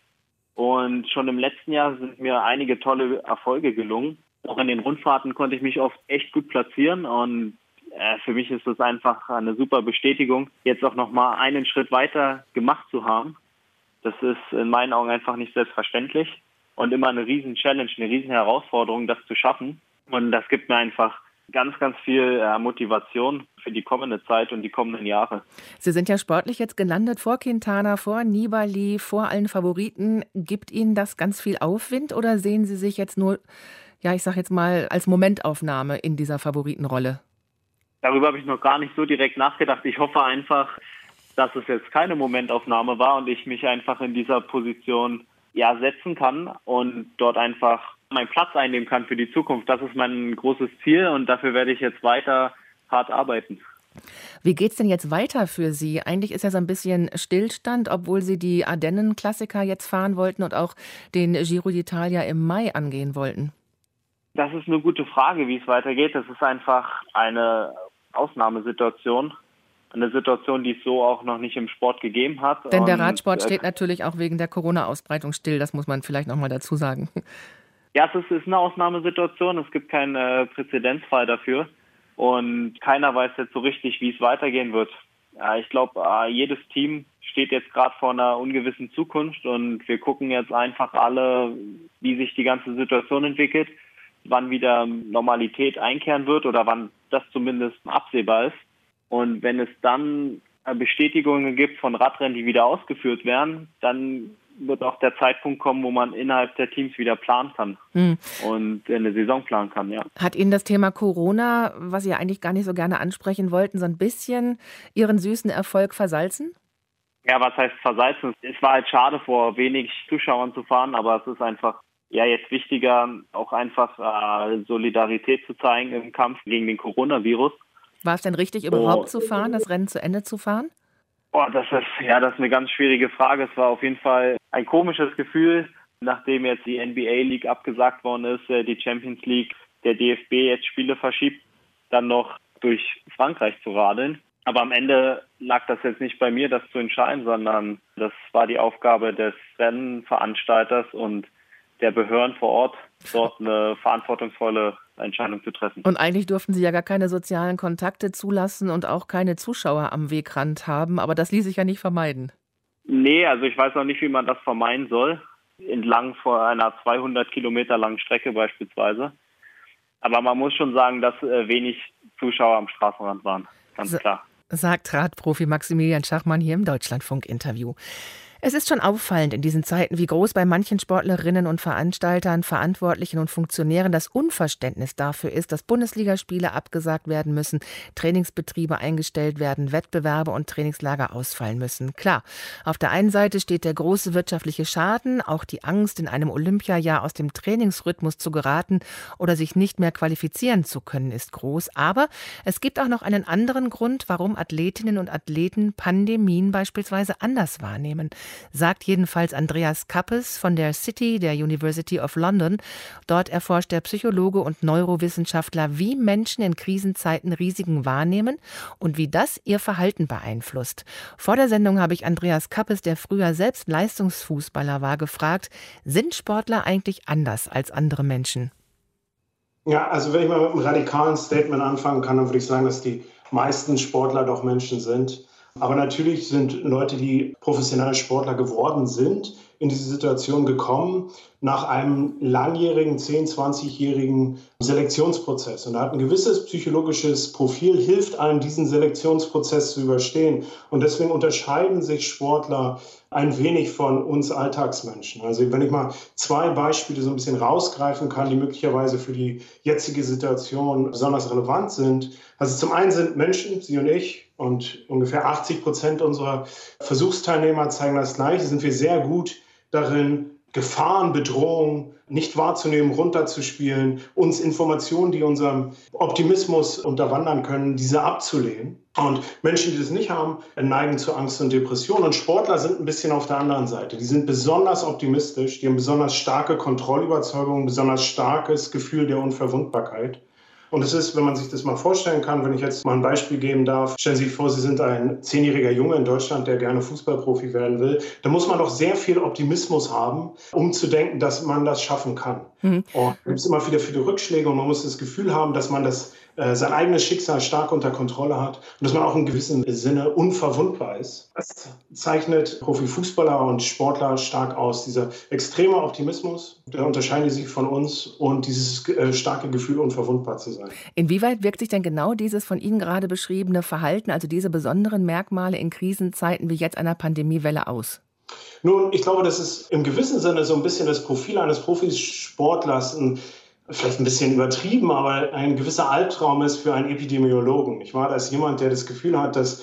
Und schon im letzten Jahr sind mir einige tolle Erfolge gelungen. Auch in den Rundfahrten konnte ich mich oft echt gut platzieren und äh, für mich ist das einfach eine super Bestätigung, jetzt auch nochmal einen Schritt weiter gemacht zu haben. Das ist in meinen Augen einfach nicht selbstverständlich und immer eine riesen Challenge, eine riesen Herausforderung, das zu schaffen. Und das gibt mir einfach ganz, ganz viel äh, Motivation für die kommende Zeit und die kommenden Jahre. Sie sind ja sportlich jetzt gelandet vor Quintana, vor Nibali, vor allen Favoriten. Gibt Ihnen das ganz viel Aufwind oder sehen Sie sich jetzt nur, ja, ich sag jetzt mal, als Momentaufnahme in dieser Favoritenrolle? Darüber habe ich noch gar nicht so direkt nachgedacht. Ich hoffe einfach, dass es jetzt keine Momentaufnahme war und ich mich einfach in dieser Position ja setzen kann und dort einfach meinen Platz einnehmen kann für die Zukunft. Das ist mein großes Ziel und dafür werde ich jetzt weiter hart arbeiten. Wie geht's denn jetzt weiter für Sie? Eigentlich ist ja so ein bisschen Stillstand, obwohl Sie die Ardennen-Klassiker jetzt fahren wollten und auch den Giro d'Italia im Mai angehen wollten. Das ist eine gute Frage, wie es weitergeht. Das ist einfach eine Ausnahmesituation. Eine Situation, die es so auch noch nicht im Sport gegeben hat. Denn der Radsport steht natürlich auch wegen der Corona-Ausbreitung still. Das muss man vielleicht noch mal dazu sagen. Ja, es ist, ist eine Ausnahmesituation. Es gibt keinen äh, Präzedenzfall dafür. Und keiner weiß jetzt so richtig, wie es weitergehen wird. Ja, ich glaube, äh, jedes Team steht jetzt gerade vor einer ungewissen Zukunft. Und wir gucken jetzt einfach alle, wie sich die ganze Situation entwickelt, wann wieder Normalität einkehren wird oder wann das zumindest absehbar ist. Und wenn es dann Bestätigungen gibt von Radrennen, die wieder ausgeführt werden, dann wird auch der Zeitpunkt kommen, wo man innerhalb der Teams wieder planen kann hm. und eine Saison planen kann, ja. Hat Ihnen das Thema Corona, was Sie ja eigentlich gar nicht so gerne ansprechen wollten, so ein bisschen Ihren süßen Erfolg versalzen? Ja, was heißt versalzen? Es war halt schade, vor wenig Zuschauern zu fahren, aber es ist einfach ja jetzt wichtiger, auch einfach äh, Solidarität zu zeigen im Kampf gegen den Coronavirus. War es denn richtig, überhaupt oh. zu fahren, das Rennen zu Ende zu fahren? Oh, das ist ja das ist eine ganz schwierige Frage. Es war auf jeden Fall ein komisches Gefühl, nachdem jetzt die N B A League abgesagt worden ist, die Champions League, der D F B jetzt Spiele verschiebt, dann noch durch Frankreich zu radeln. Aber am Ende lag das jetzt nicht bei mir, das zu entscheiden, sondern das war die Aufgabe des Rennveranstalters und der Behörden vor Ort, dort eine verantwortungsvolle Entscheidung zu treffen. Und eigentlich durften Sie ja gar keine sozialen Kontakte zulassen und auch keine Zuschauer am Wegrand haben, aber das ließ sich ja nicht vermeiden. Nee, also ich weiß noch nicht, wie man das vermeiden soll, entlang vor einer zweihundert Kilometer langen Strecke beispielsweise. Aber man muss schon sagen, dass wenig Zuschauer am Straßenrand waren, ganz S- klar. Sagt Radprofi Maximilian Schachmann hier im Deutschlandfunk-Interview. Es ist schon auffallend in diesen Zeiten, wie groß bei manchen Sportlerinnen und Veranstaltern, Verantwortlichen und Funktionären das Unverständnis dafür ist, dass Bundesligaspiele abgesagt werden müssen, Trainingsbetriebe eingestellt werden, Wettbewerbe und Trainingslager ausfallen müssen. Klar, auf der einen Seite steht der große wirtschaftliche Schaden, auch die Angst, in einem Olympiajahr aus dem Trainingsrhythmus zu geraten oder sich nicht mehr qualifizieren zu können, ist groß. Aber es gibt auch noch einen anderen Grund, warum Athletinnen und Athleten Pandemien beispielsweise anders wahrnehmen. Sagt jedenfalls Andreas Kappes von der City der University of London. Dort erforscht der Psychologe und Neurowissenschaftler, wie Menschen in Krisenzeiten Risiken wahrnehmen und wie das ihr Verhalten beeinflusst. Vor der Sendung habe ich Andreas Kappes, der früher selbst Leistungsfußballer war, gefragt, sind Sportler eigentlich anders als andere Menschen? Ja, also wenn ich mal mit einem radikalen Statement anfangen kann, dann würde ich sagen, dass die meisten Sportler doch Menschen sind. Aber natürlich sind Leute, die professionelle Sportler geworden sind, in diese Situation gekommen nach einem langjährigen, zehn-, zwanzigjährigen Selektionsprozess. Und er hat ein gewisses psychologisches Profil, hilft einem, diesen Selektionsprozess zu überstehen. Und deswegen unterscheiden sich Sportler ein wenig von uns Alltagsmenschen. Also wenn ich mal zwei Beispiele so ein bisschen rausgreifen kann, die möglicherweise für die jetzige Situation besonders relevant sind. Also zum einen sind Menschen, Sie und ich, und ungefähr achtzig Prozent unserer Versuchsteilnehmer zeigen das Gleiche, sind wir sehr gut darin, Gefahren, Bedrohungen nicht wahrzunehmen, runterzuspielen, uns Informationen, die unserem Optimismus unterwandern können, diese abzulehnen. Und Menschen, die das nicht haben, neigen zu Angst und Depression. Und Sportler sind ein bisschen auf der anderen Seite. Die sind besonders optimistisch, die haben besonders starke Kontrollüberzeugungen, besonders starkes Gefühl der Unverwundbarkeit. Und es ist, wenn man sich das mal vorstellen kann, wenn ich jetzt mal ein Beispiel geben darf, stellen Sie sich vor, Sie sind ein zehnjähriger Junge in Deutschland, der gerne Fußballprofi werden will, da muss man doch sehr viel Optimismus haben, um zu denken, dass man das schaffen kann. Mhm. Und es gibt immer wieder viele Rückschläge und man muss das Gefühl haben, dass man das, äh, sein eigenes Schicksal stark unter Kontrolle hat und dass man auch in gewissem Sinne unverwundbar ist. Das zeichnet Profifußballer und Sportler stark aus. Dieser extreme Optimismus, der unterscheidet sich von uns, und dieses äh, starke Gefühl, unverwundbar zu sein. Inwieweit wirkt sich denn genau dieses von Ihnen gerade beschriebene Verhalten, also diese besonderen Merkmale in Krisenzeiten wie jetzt einer Pandemiewelle aus? Nun, ich glaube, das ist im gewissen Sinne so ein bisschen das Profil eines Profisportlers, ein, vielleicht ein bisschen übertrieben, aber ein gewisser Albtraum ist für einen Epidemiologen. Ich war das jemand, der das Gefühl hat, dass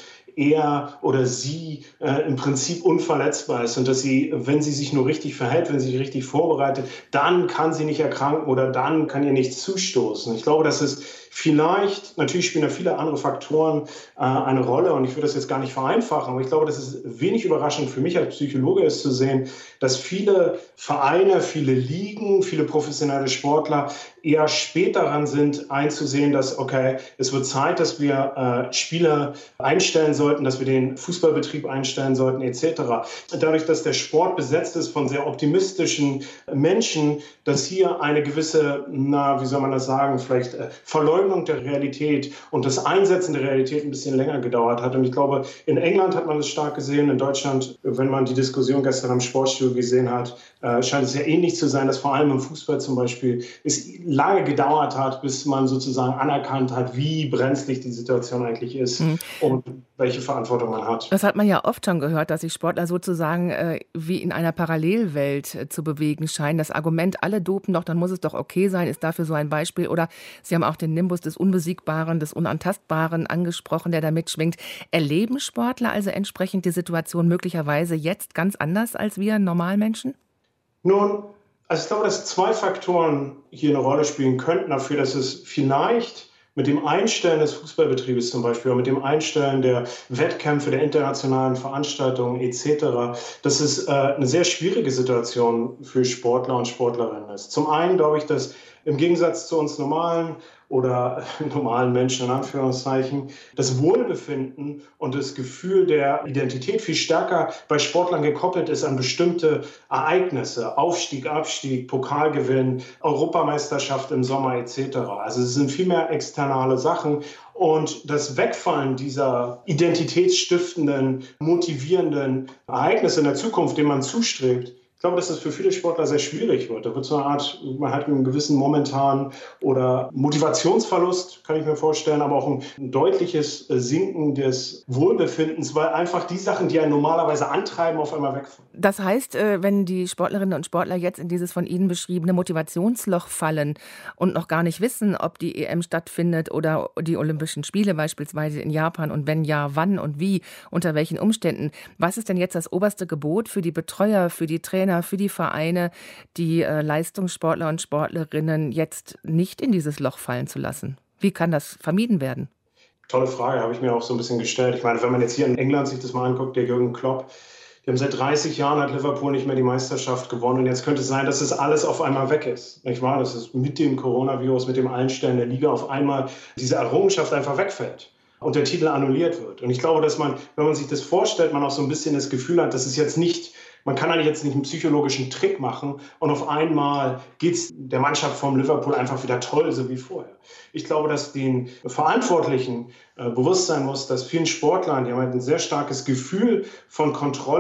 er oder sie äh, im Prinzip unverletzbar ist und dass sie, wenn sie sich nur richtig verhält, wenn sie sich richtig vorbereitet, dann kann sie nicht erkranken oder dann kann ihr nichts zustoßen. Ich glaube, dass es vielleicht, natürlich spielen da viele andere Faktoren äh, eine Rolle und ich würde das jetzt gar nicht vereinfachen, aber ich glaube, dass es wenig überraschend für mich als Psychologe ist zu sehen, dass viele Vereine, viele Ligen, viele professionelle Sportler eher spät daran sind, einzusehen, dass, okay, es wird Zeit, dass wir äh, Spieler einstellen sollten, dass wir den Fußballbetrieb einstellen sollten, et cetera. Dadurch, dass der Sport besetzt ist von sehr optimistischen Menschen, dass hier eine gewisse, na, wie soll man das sagen, vielleicht äh, Verleumdung der Realität und das Einsetzen der Realität ein bisschen länger gedauert hat. Und ich glaube, in England hat man das stark gesehen, in Deutschland, wenn man die Diskussion gestern am Sportstudio gesehen hat, äh, scheint es ja ähnlich zu sein, dass vor allem im Fußball zum Beispiel es lange gedauert hat, bis man sozusagen anerkannt hat, wie brenzlig die Situation eigentlich ist mhm. und welche Verantwortung man hat. Das hat man ja oft schon gehört, dass sich Sportler sozusagen äh, wie in einer Parallelwelt äh, zu bewegen scheinen. Das Argument, alle dopen doch, dann muss es doch okay sein, ist dafür so ein Beispiel. Oder Sie haben auch den Nimbus des Unbesiegbaren, des Unantastbaren angesprochen, der da mitschwingt. Erleben Sportler also entsprechend die Situation möglicherweise jetzt ganz anders als wir Normalmenschen? Nun, also ich glaube, dass zwei Faktoren hier eine Rolle spielen könnten dafür, dass es vielleicht mit dem Einstellen des Fußballbetriebes zum Beispiel, mit dem Einstellen der Wettkämpfe, der internationalen Veranstaltungen et cetera, dass es äh, eine sehr schwierige Situation für Sportler und Sportlerinnen ist. Zum einen glaube ich, dass im Gegensatz zu uns normalen oder normalen Menschen in Anführungszeichen das Wohlbefinden und das Gefühl der Identität viel stärker bei Sportlern gekoppelt ist an bestimmte Ereignisse, Aufstieg, Abstieg, Pokalgewinn, Europameisterschaft im Sommer et cetera. Also es sind viel mehr externe Sachen. Und das Wegfallen dieser identitätsstiftenden, motivierenden Ereignisse in der Zukunft, denen man zustrebt, ich glaube, dass das für viele Sportler sehr schwierig wird. Da wird so eine Art, man hat einen gewissen momentanen oder Motivationsverlust, kann ich mir vorstellen, aber auch ein, ein deutliches Sinken des Wohlbefindens, weil einfach die Sachen, die einen normalerweise antreiben, auf einmal wegfallen. Das heißt, wenn die Sportlerinnen und Sportler jetzt in dieses von Ihnen beschriebene Motivationsloch fallen und noch gar nicht wissen, ob die E M stattfindet oder die Olympischen Spiele beispielsweise in Japan und wenn ja, wann und wie, unter welchen Umständen, was ist denn jetzt das oberste Gebot für die Betreuer, für die Trainer, für die Vereine, die äh, Leistungssportler und Sportlerinnen jetzt nicht in dieses Loch fallen zu lassen? Wie kann das vermieden werden? Tolle Frage, habe ich mir auch so ein bisschen gestellt. Ich meine, wenn man jetzt hier in England sich das mal anguckt, der Jürgen Klopp, die haben seit dreißig Jahren hat Liverpool nicht mehr die Meisterschaft gewonnen. Und jetzt könnte es sein, dass das alles auf einmal weg ist. Nicht wahr? Dass es mit dem Coronavirus, mit dem Einstellen der Liga auf einmal diese Errungenschaft einfach wegfällt und der Titel annulliert wird. Und ich glaube, dass man, wenn man sich das vorstellt, man auch so ein bisschen das Gefühl hat, dass es jetzt nicht, man kann eigentlich jetzt nicht einen psychologischen Trick machen und auf einmal geht es der Mannschaft vom Liverpool einfach wieder toll, so wie vorher. Ich glaube, dass den Verantwortlichen äh, bewusst sein muss, dass vielen Sportlern, die haben halt ein sehr starkes Gefühl von Kontrolle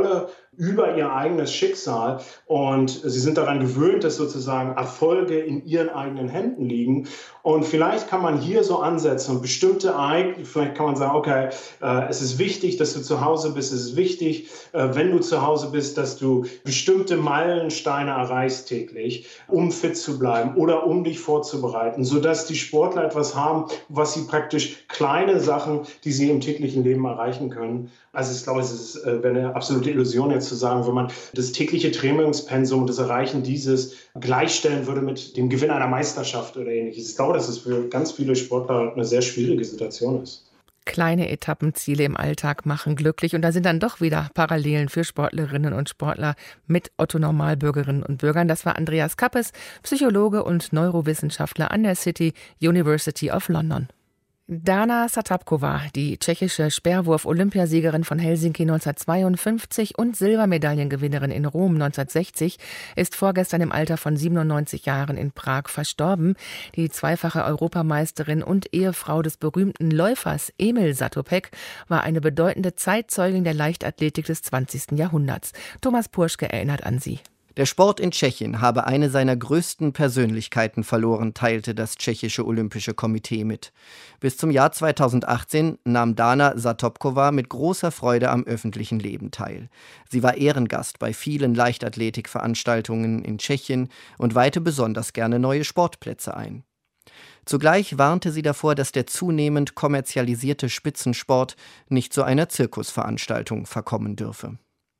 über ihr eigenes Schicksal und sie sind daran gewöhnt, dass sozusagen Erfolge in ihren eigenen Händen liegen. Und vielleicht kann man hier so ansetzen und bestimmte Ereignisse, vielleicht kann man sagen, okay, äh, es ist wichtig, dass du zu Hause bist, es ist wichtig, äh, wenn du zu Hause bist, dass du bestimmte Meilensteine erreichst täglich, um fit zu bleiben oder um dich vorzubereiten, sodass die Sportler etwas haben, was sie praktisch kleine Sachen, die sie im täglichen Leben erreichen können. Also ich glaube, es ist, äh, wäre eine absolute Illusion jetzt zu sagen, wenn man das tägliche Trainingspensum und das Erreichen dieses gleichstellen würde mit dem Gewinn einer Meisterschaft oder ähnliches. Ich glaube, dass es für ganz viele Sportler eine sehr schwierige Situation ist. Kleine Etappenziele im Alltag machen glücklich. Und da sind dann doch wieder Parallelen für Sportlerinnen und Sportler mit Otto-Normalbürgerinnen und Bürgern. Das war Andreas Kappes, Psychologe und Neurowissenschaftler an der City University of London. Dana Satapkova, die tschechische Speerwurf-Olympiasiegerin von Helsinki neunzehnhundertzweiundfünfzig und Silbermedaillengewinnerin in Rom neunzehnhundertsechzig, ist vorgestern im Alter von siebenundneunzig Jahren in Prag verstorben. Die zweifache Europameisterin und Ehefrau des berühmten Läufers Emil Zatopek war eine bedeutende Zeitzeugin der Leichtathletik des zwanzigsten Jahrhunderts. Thomas Purschke erinnert an sie. Der Sport in Tschechien habe eine seiner größten Persönlichkeiten verloren, teilte das tschechische Olympische Komitee mit. Bis zum Jahr zweitausendachtzehn nahm Dana Zatopkova mit großer Freude am öffentlichen Leben teil. Sie war Ehrengast bei vielen Leichtathletikveranstaltungen in Tschechien und weihte besonders gerne neue Sportplätze ein. Zugleich warnte sie davor, dass der zunehmend kommerzialisierte Spitzensport nicht zu einer Zirkusveranstaltung verkommen dürfe.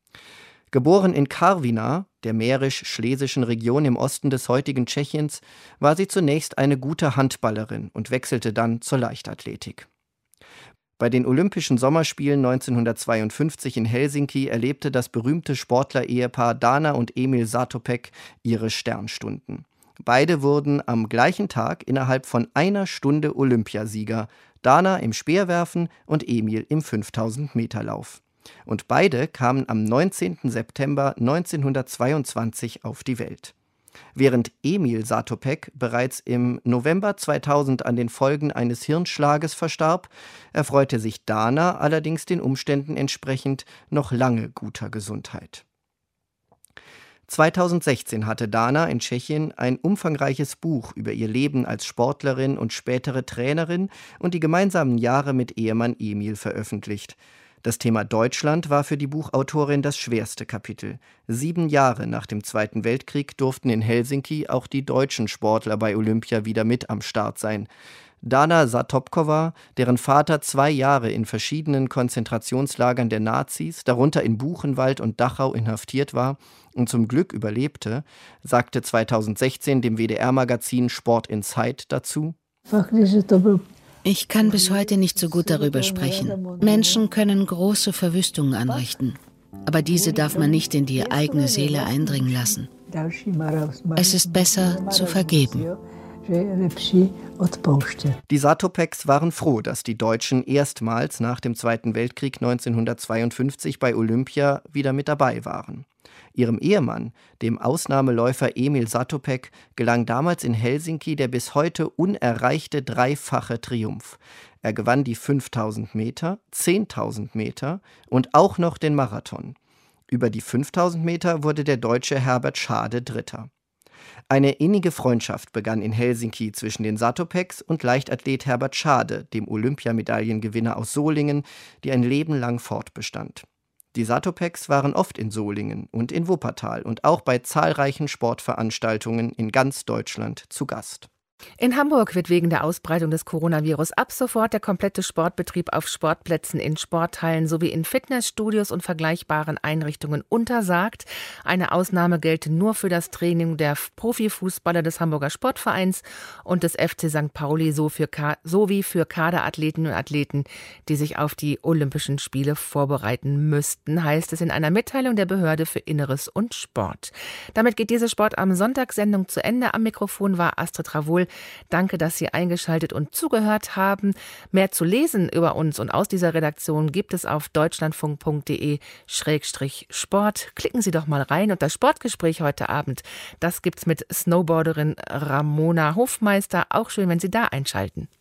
Geboren in Karviná, der mährisch-schlesischen Region im Osten des heutigen Tschechiens, war sie zunächst eine gute Handballerin und wechselte dann zur Leichtathletik. Bei den Olympischen Sommerspielen neunzehnhundertzweiundfünfzig in Helsinki erlebte das berühmte Sportler-Ehepaar Dana und Emil Zatopek ihre Sternstunden. Beide wurden am gleichen Tag innerhalb von einer Stunde Olympiasieger, Dana im Speerwerfen und Emil im fünftausend-Meter-Lauf. Und beide kamen am neunzehnten September neunzehnhundertzweiundzwanzig auf die Welt. Während Emil Zatopek bereits im November zweitausend an den Folgen eines Hirnschlages verstarb, erfreute sich Dana allerdings den Umständen entsprechend noch lange guter Gesundheit. zweitausendsechzehn hatte Dana in Tschechien ein umfangreiches Buch über ihr Leben als Sportlerin und spätere Trainerin und die gemeinsamen Jahre mit Ehemann Emil veröffentlicht. Das Thema Deutschland war für die Buchautorin das schwerste Kapitel. Sieben Jahre nach dem Zweiten Weltkrieg durften in Helsinki auch die deutschen Sportler bei Olympia wieder mit am Start sein. Dana Zatopkova, deren Vater zwei Jahre in verschiedenen Konzentrationslagern der Nazis, darunter in Buchenwald und Dachau, inhaftiert war und zum Glück überlebte, sagte zweitausendsechzehn dem W D R-Magazin Sport in Zeit dazu: Ich kann bis heute nicht so gut darüber sprechen. Menschen können große Verwüstungen anrichten, aber diese darf man nicht in die eigene Seele eindringen lassen. Es ist besser zu vergeben. Die Zatopeks waren froh, dass die Deutschen erstmals nach dem Zweiten Weltkrieg neunzehnhundertzweiundfünfzig bei Olympia wieder mit dabei waren. Ihrem Ehemann, dem Ausnahmeläufer Emil Zatopek, gelang damals in Helsinki der bis heute unerreichte dreifache Triumph. Er gewann die fünftausend Meter, zehntausend Meter und auch noch den Marathon. Über die fünftausend Meter wurde der Deutsche Herbert Schade Dritter. Eine innige Freundschaft begann in Helsinki zwischen den Zatopeks und Leichtathlet Herbert Schade, dem Olympiamedaillengewinner aus Solingen, die ein Leben lang fortbestand. Die Zatopeks waren oft in Solingen und in Wuppertal und auch bei zahlreichen Sportveranstaltungen in ganz Deutschland zu Gast. In Hamburg wird wegen der Ausbreitung des Coronavirus ab sofort der komplette Sportbetrieb auf Sportplätzen, in Sporthallen sowie in Fitnessstudios und vergleichbaren Einrichtungen untersagt. Eine Ausnahme gelte nur für das Training der Profifußballer des Hamburger Sportvereins und des F C Sankt Pauli sowie für Kaderathleten und Athleten, die sich auf die Olympischen Spiele vorbereiten müssten, heißt es in einer Mitteilung der Behörde für Inneres und Sport. Damit geht diese Sport am Sonntagssendung zu Ende. Am Mikrofon war Astrid Ravoul. Danke, dass Sie eingeschaltet und zugehört haben. Mehr zu lesen über uns und aus dieser Redaktion gibt es auf deutschlandfunk punkt de Schrägstrich Sport. Klicken Sie doch mal rein. Und das Sportgespräch heute Abend, das gibt's mit Snowboarderin Ramona Hofmeister. Auch schön, wenn Sie da einschalten.